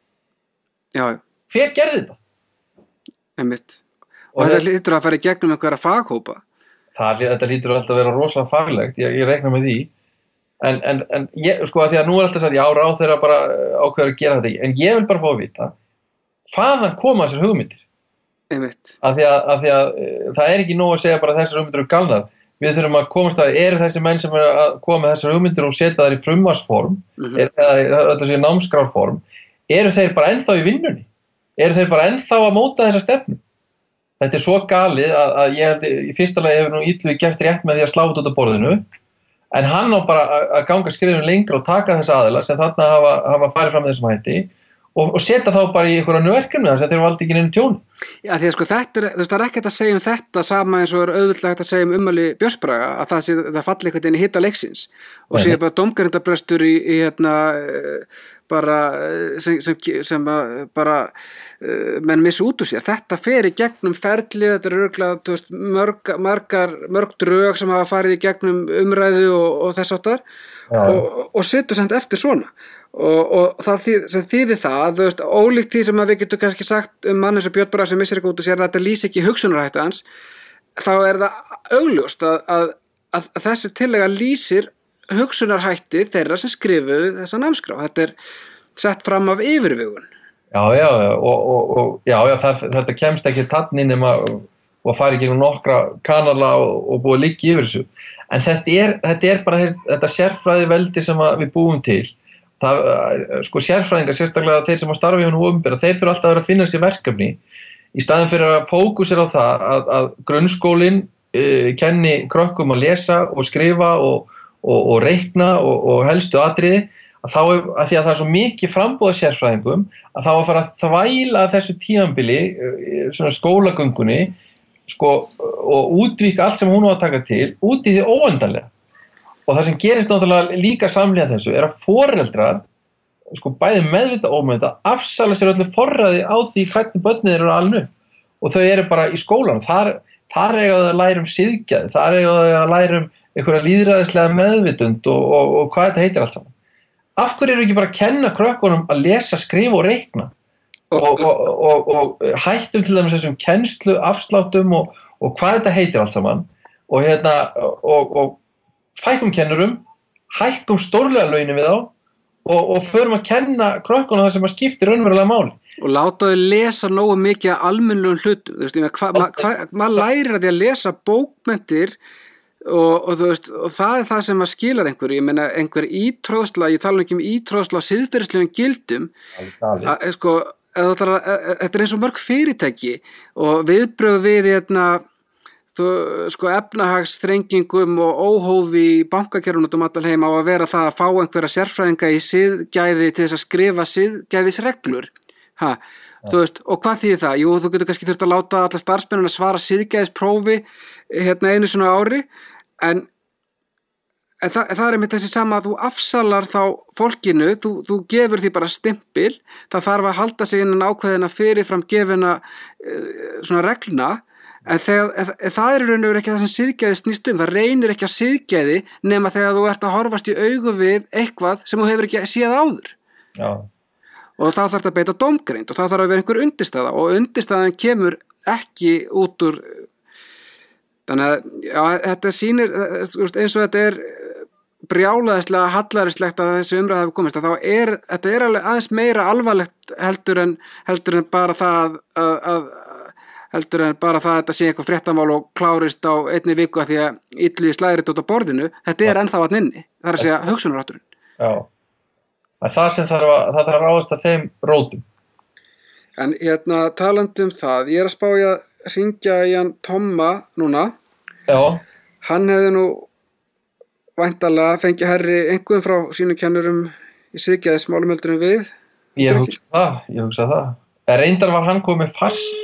Hver gerði þetta? Einmitt. Og þetta lítur að fara í gegnum einhverja faghópa. Þetta lítur alltaf að vera rosalega faglegt, ég reikna með því En ég, sko, að því að nú alltaf sagt, já, ráðherra bara ákveður að gera þetta ekki, en ég vil bara fá að vita hvaðan koma þessar hugmyndir. Einmitt. Af því að það ekki nóg að segja bara að þessar hugmyndir eru galnar. Við þurfum að komast að eru þessi menn sem að koma með þessar hugmyndir og setja þær í frumvarpsform, eða öll þessi námskrárform, eru þeir bara ennþá í vinnunni? Eru þeir bara ennþá að móta þessa stefnu? Þetta svo galið að ég held í fyrsta lagi hefur nú Illugi gert rétt með því að slá út á borðinu, en hann á bara að ganga skrifum lengra og taka þessa aðila sem þarna hafa farið fram með þessum hætti og setja þá bara í einhverju verkefni þar sem þeir valdi ekki neinu tjóni. Já, því að sko þetta það ekki hægt að segja þetta sama eins og auðvitað hægt að segja ummæli Björns Braga að það falli eitthvað inn í hita leiksins og sé bara dómgreindarprestur í bara sem bara menn missi út úr sér. Þetta fer í gegnum ferli, þetta örugglega mörg drög sem hafa farið í gegnum umræðu og þess áttar og setur samt eftir svona. Og það sem þýðir það, ólíkt því sem við getum kannski sagt mann eins og Björn Braga sem missir ekki út úr sér að þetta lýsi ekki hugsunarhættu hans, þá það augljóst að þessi tillega lýsir hugsunarhætti þeirra sem skrifuðu þessa námskrá. Þetta sett fram af yfirvegun. Þetta kemst ekki þarna inn og fari ekki nokkra kanala og búið að liggja yfir þessu. En þetta bara þetta sérfræði veldi sem við búum til. Sko sérfræðingar, sérstaklega þeir sem starfa hjá hinu opinbera, þeir þurfa alltaf að vera að finna sér verkefni í staðinn fyrir að fókusera á það að grunnskólinn kenni krökkum að lesa og skrifa og reikna og helstu atriði að því að það svo mikið frambúða sérfræðingum að þá að fara að þvæla þessu tímabili svona skólagöngunni sko, og útvíka allt sem hún á að taka til út í því óendanlega. Og það sem gerist náttúrulega líka samlega þessu að foreldrar, sko bæði meðvita og ómeðvita, afsala sér öllu forræði á því hvernig börnin eru alnu. Og þau eru bara í skólanum. Þar eiga þau að læra siðgæði, þar eiga þau að læra einhverja lýðræðislega meðvitund og hvað þetta heitir allt saman. Af hverju eru ekki bara að kenna krökkunum að lesa, skrifa og reikna? Og hættum til dæmis þessum kennslu, afsláttum og hvað þetta heitir allt saman. Og fækkum kennurum, hækkum stórlega launin við þá og förum að kenna krökkunum það sem skiptir raunverulega máli. Og láta þau lesa nógu mikið af almennlegum hlutum. Maður lærir að því að lesa bókmenntir og það það sem skilar einhverju. Ég meina einhver ítróðsla, ég tala ekki ítróðsla á siðferðislegum gildum. Þetta eins og mörg fyrirtæki og viðbrögð við efnahagsþrengingum og óhófi í bankakerfunum um allan heim á að vera það að fá einhverja sérfræðinga í siðgæði til þess að skrifa siðgæðisreglur. Og hvað þýðir það? Jú, þú getur kannski þurft að láta alla starfsmennina svara siðgæðisprófi einu svona ári, en það einmitt þessi sama að þú afsalar þá fólkinu, þú gefur því bara stimpil, það þarf að halda sig innan ákveðina fyrirfram gefina svona reglna. En það í raun og veru ekki það sem siðgæði snýst það reynir ekki á siðgæði nema þegar þú ert að horfast í augu við eitthvað sem þú hefur ekki séð áður. Já. Og þá þarf þetta að beita dómgreind og þá þarf að vera einhver undirstaða og undirstaðan kemur ekki út úr. Þannig að þetta sýnir, eins og þetta brjálæðislega hallærislegt að þessi umræða hafi komist, að þetta alveg aðeins meira alvarlegt heldur en bara það heldur en bara það að þetta sé eitthvað fréttamál og klárist á einni viku að því að Illugi slæðir þetta út á borðinu, þetta ennþá þarna inni, það að segja hugsunarhátturinn. Já, það sem þarf að ráðast að þeim rótum. En talandi það, ég að spá ég að hringja í hann Tomma núna. Já. Hann hefði nú væntanlega fengið herri einhverjum frá sínum kennurum í siðgæðismálum heldur en við. Ég hugsa það. Reyndar var hann komið fast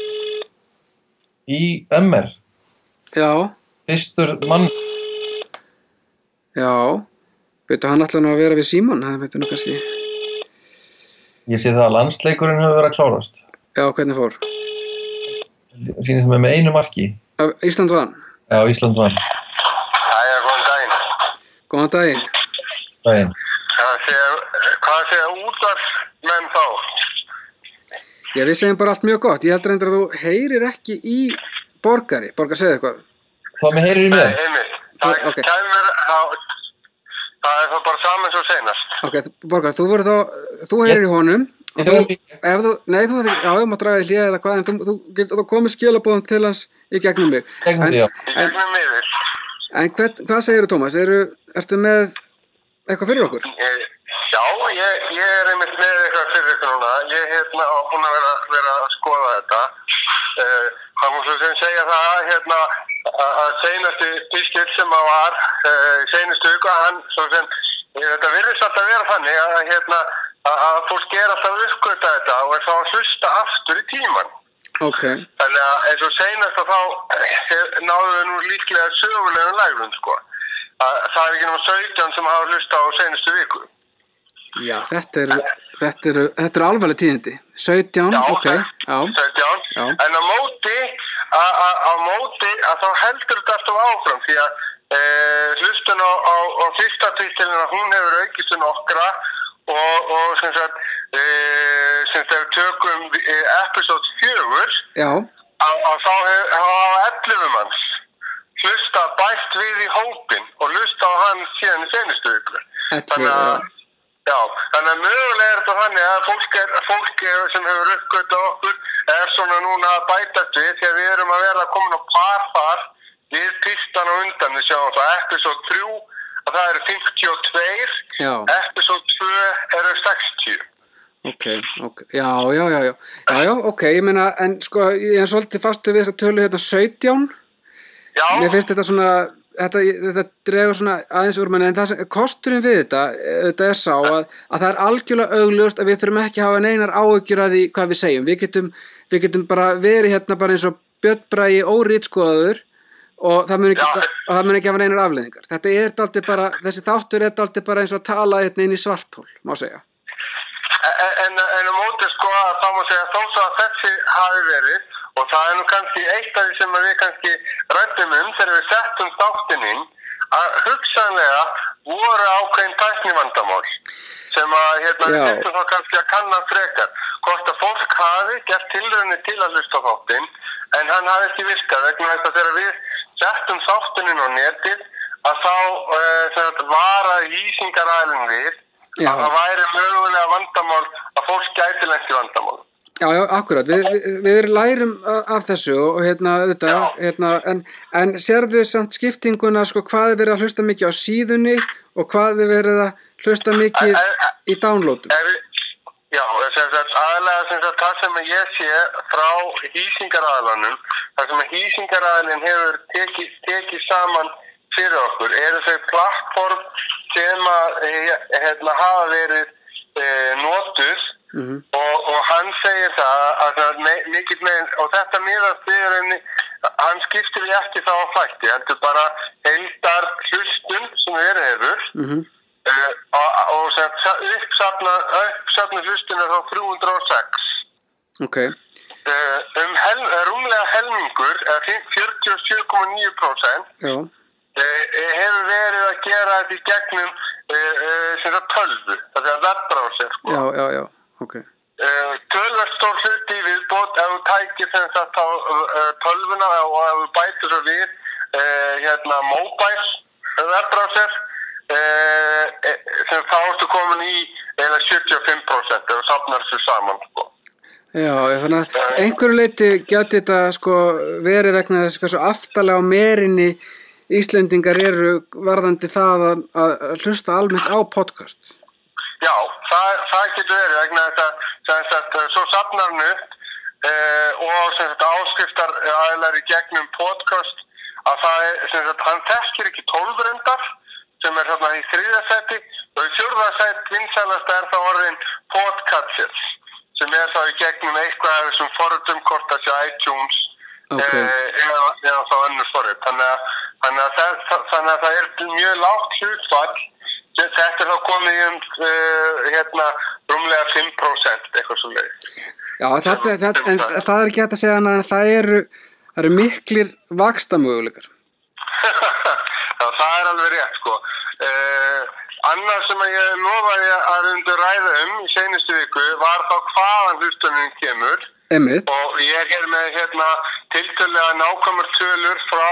í MR. Já. Fyrstur mann. Já. Veitu, hann ætla nú að vera við Símon, það veitu nú kannski. Ég sé það að landsleikurinn hefur verið að klárast. Já, hvernig fór? Sýnist með einu marki. Ísland vann? Já, Ísland vann. Jæja, góðan daginn. Góðan daginn. Daginn. Hvað segja útvarpsmenn þá? Já, við segjum bara allt mjög gott. Ég heldur að þú heyrir ekki í Borgar segði eitthvað. Það með heyrir í mér? Nei, einmitt. Það kæmur Það þá bara saman svo seinast. Ok, Borgar, þú heyrir í honum og þú má draga í hlýja eða hvað, en þú getur komið skilabóðum til hans í gegnum mig. Gegnum þig, já. Í gegnum miður. En hvað segirðu, Tómas? Ertu með eitthvað fyrir okkur? Já, ég einmitt með eitthvað fyrir ykkur núna. Ég búin að vera að skoða þetta. Það múið svo sem segja það að seinasti pistill sem var seinustu viku, hann svo sem þetta virðist alltaf vera þannig að fólk alltaf uppgöta þetta og þá að hlusta aftur í tíman. Okay. Þannig að eins og seinast þá náðu við nú líklega sögulegum lægrum, sko. Það ekki náttúrulega 17 sem hafa hlusta á seinustu viku. Já, þetta eru alvarleg tíðindi. 17, já, ok. Já, 17. Já. En á móti að þá heldur þetta alltaf áfram því að hlustun á fyrsta titillina, hún hefur aukist nokkra og sem sagt þegar tökum episode 4 já. Þá hafa 11 manns hlusta bætt við í hópin og hlusta á hann síðan í seinustu viku. Þannig að mögulega þetta þannig að fólk sem hefur uppgötað okkur svona núna að bætast við því að við erum að vera komin á par þar við pistan á undan. Við sjáum það episode 3 að það eru 52, já. Episode 2 eru 60. Ok, já, ok, ég meina, en sko, ég er svolítið fastu við þess að tölu 17. Já. Mér finnst þetta svona, þetta dregur svona aðeins úr manni, en það sem kosturinn við þetta er sá að það er algjörlega augljóst að við þurfum ekki að hafa neinar áhyggjur af því hvað við segjum. Við getum bara verið bara eins og Björn Bragi óritskoðaður og það mun ekki hafa neinar afleiðingar. Þetta er dálítið bara, þessi þáttur er dálítið bara eins og að tala inn í svarthól, má segja. En á móti sko að þá má segja þó svo að þessi hafi verið og það er nú kannski eitt af því sem við kannski ræddum þegar við settum þáttinn inn að hugsanlega voru ákveðin tæknivandamál sem að við þurfum þá kannski að kanna frekar hvort að fólk hafi gert tilraunir til að hlusta á þáttinn en hann hafi ekki virkað vegna þess að þegar við settum þáttinn inn á netið að þá vara hýsingaraðilinn við að það væri mögulega vandamál að fólk gæti lent í vandamál. Já, akkurat. Við lærum af þessu og en sérðu samt skiptinguna sko hvað verið að hlusta mikið á síðunni og hvað verið að hlusta mikið í downloadum? Já, aðalega það sem ég sé frá hýsingaraðilanum, það sem hýsingaraðilin hefur tekið saman fyrir okkur, eru þau plattform sem að hafa verið notuð og hann segir það að mikill með, og þetta miðast við hann skiptir ekki þá á þætti, heldur bara heildar hlustun sem verið hefur og uppsafna hlustun er þá 306. Ok. Rúmlega helmingur, 47,9%. Já. Hefur verið að gera þetta í gegnum tölvu, það er webbrowser sko. Já, ok. Tölvert stór hluti viðbót ef þú tækir tölvuna og ef þú bætir svo við mobile webbrowser sem þá ertu komin í 75% ef þú safnar þessu saman sko. Já, þannig að einhverju leyti geti þetta sko verið vegna þess að svo aftarlega á merinni Íslendingar eru varðandi það að hlusta almennt á podcast. Já, það getur verið vegna þess að svo safnar hann upp og áskriftar aðilar í gegnum podcast að það er, hann þekkir ekki 12 reyndar sem er þarna í 3. sæti og í 4. sæti vinsælasta er það orðin podcasters sem er þá í gegnum eitthvað af þessum forritum hvort að sé iTunes eða þá önnur forrit. Þannig að það er mjög lágt hlutfall. Þetta er þá komið rúmlega 5% eitthvað svo leið. Já, en það er ekki hægt að segja annað en það eru miklir vaxtamöguleikar. Já, það er alveg rétt sko. Annað sem ég lofaði að undir ræða í seinustu viku var þá hvaðan hlustunin kemur. Einmitt. Og ég með tiltölulega nákvæmar tölur frá,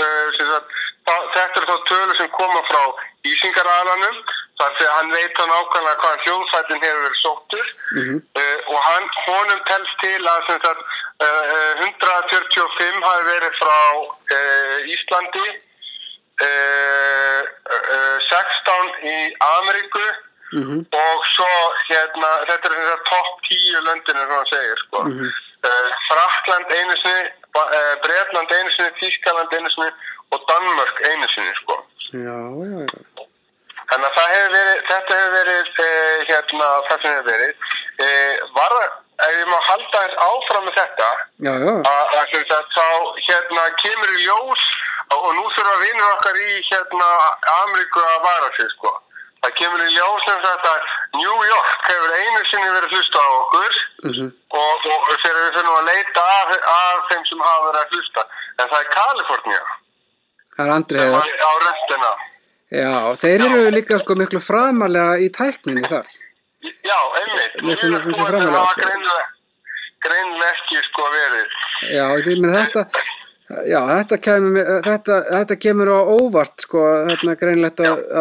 þetta þá tölur sem koma frá lýsingaraðlanum, þar því að hann veit þá nákvæmlega hvaðan hljóðfællinn hefur verið sóttur og honum telst til að 145 hafi verið frá Íslandi, 16 í Ameríku og svo þetta topp 10 löndin sem hann segir sko. Frakkland einu sinni, Bretland einu sinni, Þýskaland einu sinni og Danmörk einu sinni sko. Já. Þannig að þetta hefur verið það sem hefur verið. Ef ég má halda eins áfram með þetta, þá kemur í ljós og nú þurfa vinur okkar í Ameríku að vara sig sko. Það kemur í ljós að New York hefur einu sinni verið hlusta á okkur og þegar við fyrir að leita að þeim sem hafa verið að hlusta. En það er Kalifornía. Það er Andri Heiðar. Á restina. Já, þeir eru líka sko miklu framalega í tækninni þar. Já, einmitt. Miklu framalega. Það var greinilega ekki sko verið. Já, ég meina þetta kemur á óvart sko, greinlegt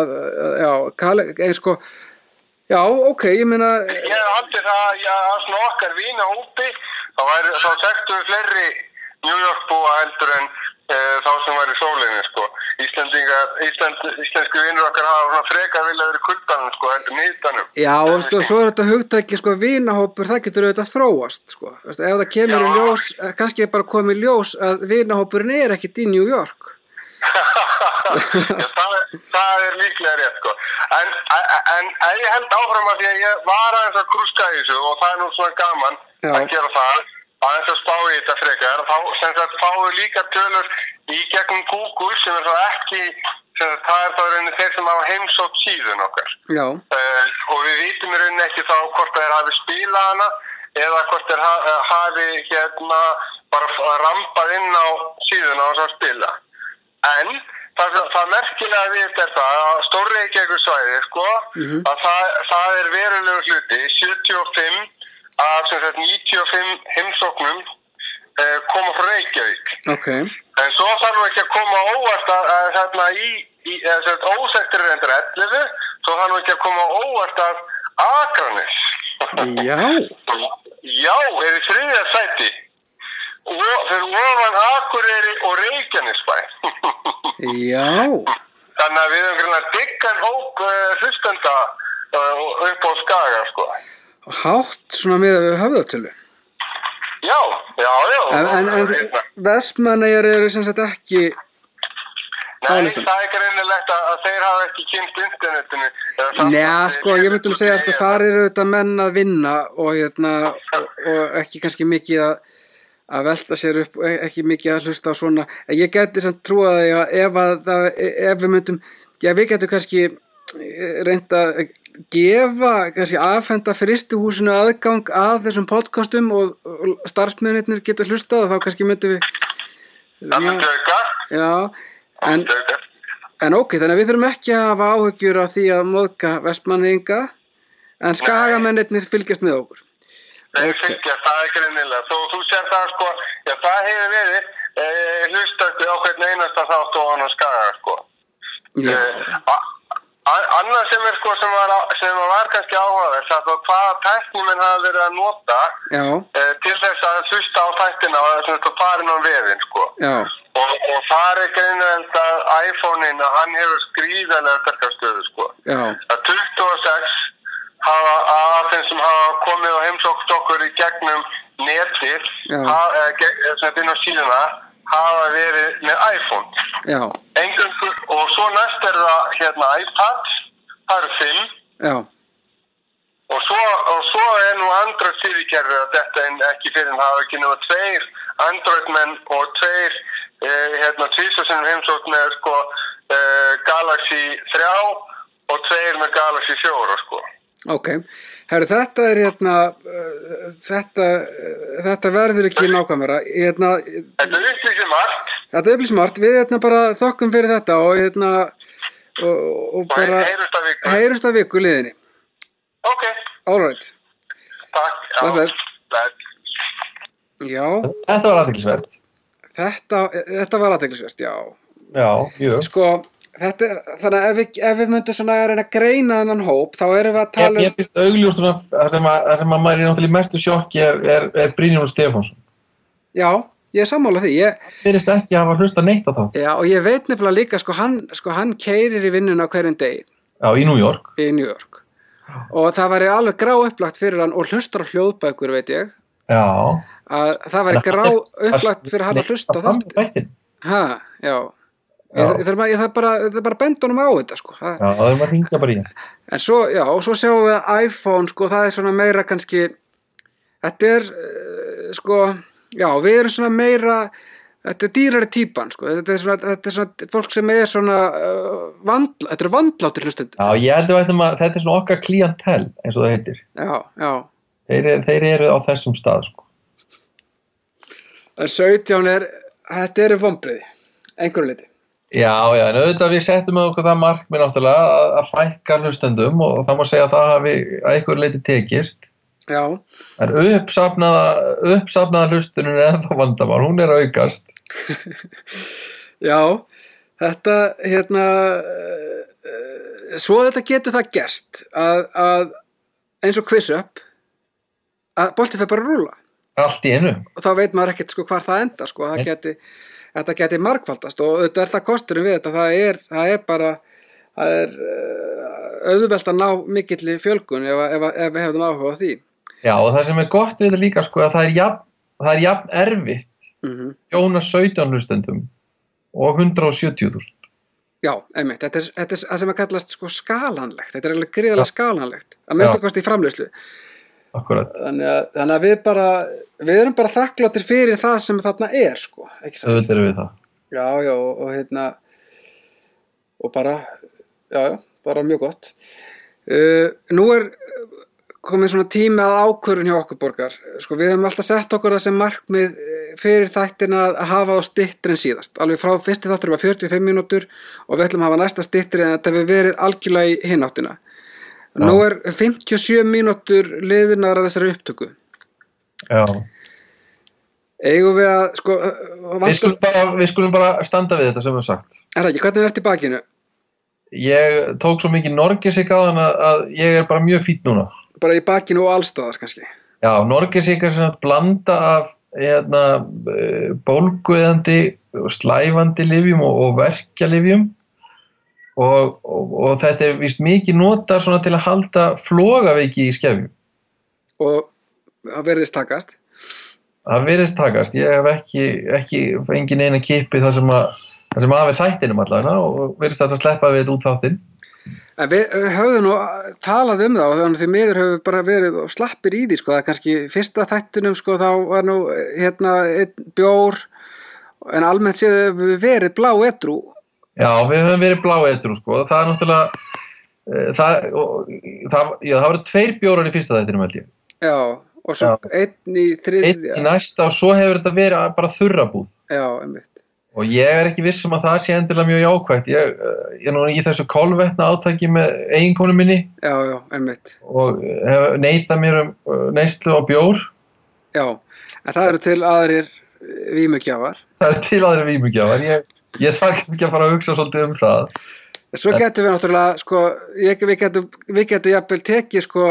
ég meina ég haldi það að svona okkar vínahópi þá þekktu við fleiri New York búa heldur en þá sem var í sólinni sko. Íslensku vinur okkar hafa frekar vilja verið kuldanum sko, heldur nýtanum. Já, og svo er þetta hugtæki sko, vinahópur, það getur auðvitað þróast sko. Ef það kemur í ljós, kannski er bara komið í ljós að vinahópurinn er ekkert í New York. það er líklega rétt sko. En ég held áfram að því að ég var aðeins að krúska í þessu og það er nú svona gaman að gera það. Aðeins að spá í þetta frekar, þá fáum líka tölur í gegnum Google sem þá ekki, það er þá rauninni þeir sem hafa heimsótt síðun okkar. Já. Og við vitum í rauninni ekki þá hvort þeir hafi spilað hana eða hvort þeir hafi bara rampað inn á síðuna og svo spila. En það merkilega við þetta er það að Stór-Reykjavíkursvæði sko, að það er verulegur hluti, 75 af 95 heimsóknum koma frá Reykjavík. Okay. En svo þarf ekki að koma óvart að ósektir reyndar 11, svo þarf ekki að koma óvart að Akranes. Já. Já, er í 3. sæti. Og fyrir ofan Akureyri og Reykjanesbæ. Já. Þannig að við höfum greinlega diggan hóp hlustenda upp á Skaga sko. Hátt svona með höfðatölu. Já. En Vestmannaeyjar eru sem sagt ekki Nei, það er greinilegt að þeir hafa ekki kynnt internetinu. Nei, sko, ég myndi að segja, sko, þar eru þetta menn að vinna og ekki kannski mikið að velta sér upp, ekki mikið að hlusta á svona. En ég geti samt trúa að ef við myndum, við getum kannski reynt að gefa, kannski afhenda frystihúsinu aðgang að þessum podcastum og starfsmennirnir geta hlustað og þá kannski myndum við það myndi auka. Já, en ok, þannig að við þurfum ekki að hafa áhyggjur á því að móðga Vestmannaeyinga en Skagamennirnir fylgjast með okkur. Þeir fylgjast, það er greinilega. Þú sér það sko, það hefur verið hlustast á hvern einasta þátt og hann á Skaga sko. Já. Annað sem er sko sem var kannski áhugavert það hvaða tæknimenn hafa verið að nota til þess að hlusta á þættina og það farin á vefinn sko. Já. Og það er greinilegt að iPhone-in hann hefur gríðarlega sterkar stöðu sko. Já. Að 26 af þeim sem hafa komið og heimsótt okkur í gegnum netið inn á síðuna hafa verið með iPhone. Já. Og svo næst er það iPad, það eru 5. Já. Og svo er nú Android stýrikerfi að þetta ekki fyrir en hafa ekki nema 2 Android-menn og 2 tvísasinnum heimsótt með sko Galaxy 3 og 2 með Galaxy 4 sko. Ok, herru, þetta er þetta verður ekki nákvæmara. Þetta er upplýsið margt. Þetta er upplýsið margt. Við bara þökkum fyrir þetta og bara heyrumst að viku liðinni. Ok. All right. Takk. Bless. Já, Þetta var athyglisvert. þetta var athyglisvert, já. Já, mjög. Sko, þannig að ef við myndum svona að reyna að greina þennan hóp, þá erum við að tala Ég finnst augljóst svona, það sem að maður náttúrulega í mestu sjokki er Brynjólfur Stefánsson. Já, ég er sammála því. Virðist ekki hafa hlustað neitt á það. Já, og ég veit nefnilega líka, hann keyrir í vinnuna hverjum degi. Já, í New York. Í New York. Og það væri alveg grá upplagt fyrir hann, og hlustar á hljóðbækur, veit ég. Já. Að það væri grá upplagt fyrir hann að hlusta á þáttinn. Já. Ég þarf bara að benda honum á þetta, sko. Já, það er maður að hringja bara í hann. En svo, já, og svo sjáum við að iPhone, sko, það er svona meira kannski, þetta er, sko, já, við erum svona meira, þetta er dýrari típan, sko, þetta er svona fólk sem er svona, þetta er vandlátir hlustendur. Já, ég held að þetta er svona okkar klientel, eins og það heitir. Já. Þeir eru á þessum stað, sko. En 17 þetta eru vonbrigði, einhverju leyti. Já, en auðvitað við settum með okkur það markmið náttúrulega að fækka hlustendum og það má segja að það hafi að einhverju leyti tekist. Já. En uppsafnaða hlustunum er ennþá vandamál, hún er að aukast. Já, þetta, svo þetta getur það gerst að eins og quiz up, að bolti fer bara að rúlla. Allt í einu. Og þá veit maður ekkert, sko, hvar það enda, sko, þetta geti margfaldast og þetta er það kosturinn við þetta, það er auðvelt að ná mikilli fjölgun ef við hefðum áhuga á því. Já, og það sem er gott við þetta líka, sko, að það er jafn erfitt þjóna 17 hlustendum og 170.000. Já, einmitt, þetta er það sem að kallast, sko, skalanlegt, þetta er alveg gríðarlega skalanlegt, að minnsta kosti í framleiðslu. Akkurat. Þannig að við erum bara þakkláttir fyrir það sem þarna er, sko, ekki sant? Auðvitað erum við það. Já, og bara mjög gott. Nú er komið svona tími að ákvörðun hjá okkur, Borgar. Sko, við höfum alltaf sett okkur það sem markmið fyrir þættina að hafa á styttri en síðast. Alveg frá fyrsti þáttur var 45 mínútur og við ætlum að hafa næsta styttri en þetta hefur verið algjörlega í hináttina. Nú er 57 mínútur liðnar að þessari upptöku. Já. Eigum við að, sko... Við skulum bara standa við þetta sem við sagt. Það ekki, hvernig er þetta í bakinu? Ég tók svo mikið Norgesík á þann að ég er bara mjög fínn núna. Bara í bakinu og allstaðar, kannski? Já, Norgesík er svona blanda af bólguðandi og slæfandi lyfjum og verkjalyfjum. Og þetta er víst mikið notað svona til að halda flogaveiki í skefjum. Og það virðist takast? Það virðist takast. Ég hef ekki fengið neina kippi þar sem af er þættinum allavega og virðist þetta sleppa við út þáttinn. En við höfum nú talað um það og þannig því miður höfum bara verið slappir í því, sko. Það er kannski fyrsta þættinum, sko, þá var nú einn bjór en almennt séð við verið blá edrú. Já, við höfum verið blá edrú, sko. Það er náttúrulega það voru 2 bjórar í fyrsta þættinum, held ég. Já, og svo einn í þriðja. Einn í næsta og svo hefur þetta verið bara þurrabúð. Já, einmitt. Og ég er ekki viss að það sé endilega mjög jákvætt. Ég er nú í þessu kolvetna átaki með eiginkonu minni. Já, einmitt. Og hef neitað mér neyslu á bjór. Já, en það eru til aðrir vímugjafar. Það eru til aðrir vímugjafar. Ég þarf kannski að fara að hugsa svolítið um það. Svo getum við náttúrulega, sko, við getum jafnvel tekið, sko,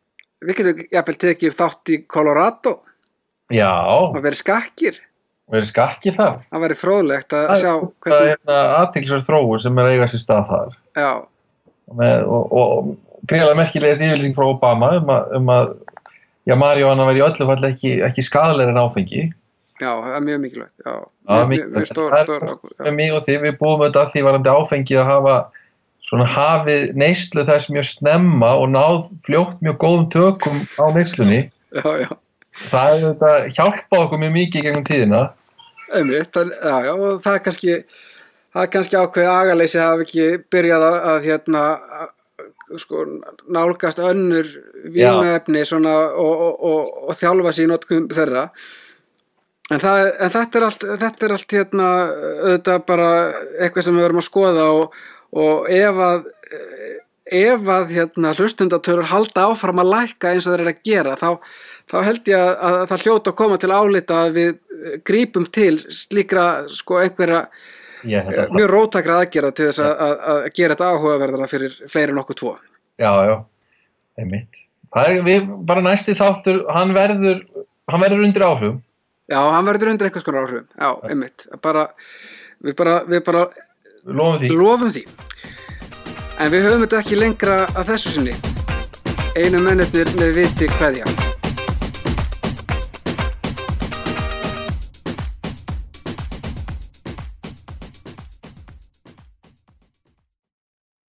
þátt í Colorado. Já. Og verið skakkir. Verið skakkir þar. Það væri fróðlegt að sjá hvernig... Það er athyglisverð þróun sem er að eiga sér stað þar. Já. Og gríðarlega merkilegast yfirlýsing frá Obama að maríjúana væri í öllu falli ekki skaðlegri en áfengi. Já, það er mjög mikilvægt. Já, mjög stór ákvörð. Með mig og því við búum auðvitað því varandi áfengi að hafa svona hafið neyslu þess mjög snemma og náð fljótt mjög góðum tökum á neyslunni. Já. Það er auðvitað hjálpað okkur mjög mikið gegnum tíðina. Einmitt, já, og það er kannski ákveðið agaleysi hafi ekki byrjað að sko, nálgast önnur vímuefni svona og þjálfa sig í notkun þeirra. En þetta er allt auðvitað bara eitthvað sem við verðum að skoða og ef að hlustundatölur halda áfram að lækka eins og þeir eru að gera, þá held ég að það hljóta að koma til álita að við grípum til slíkra einhverja mjög róttækra aðgerða til þess að gera þetta áhugaverðara fyrir fleiri en okkur tvo. Já, einmitt. Við bara næsti þáttur, hann verður undir áhrifum. Já, hann verður undir einhvers konar áhrifum. Já, einmitt. Við bara lofum því. En við höfum þetta ekki lengra að þessu sinni. Einu mennirnir með viti kveðja.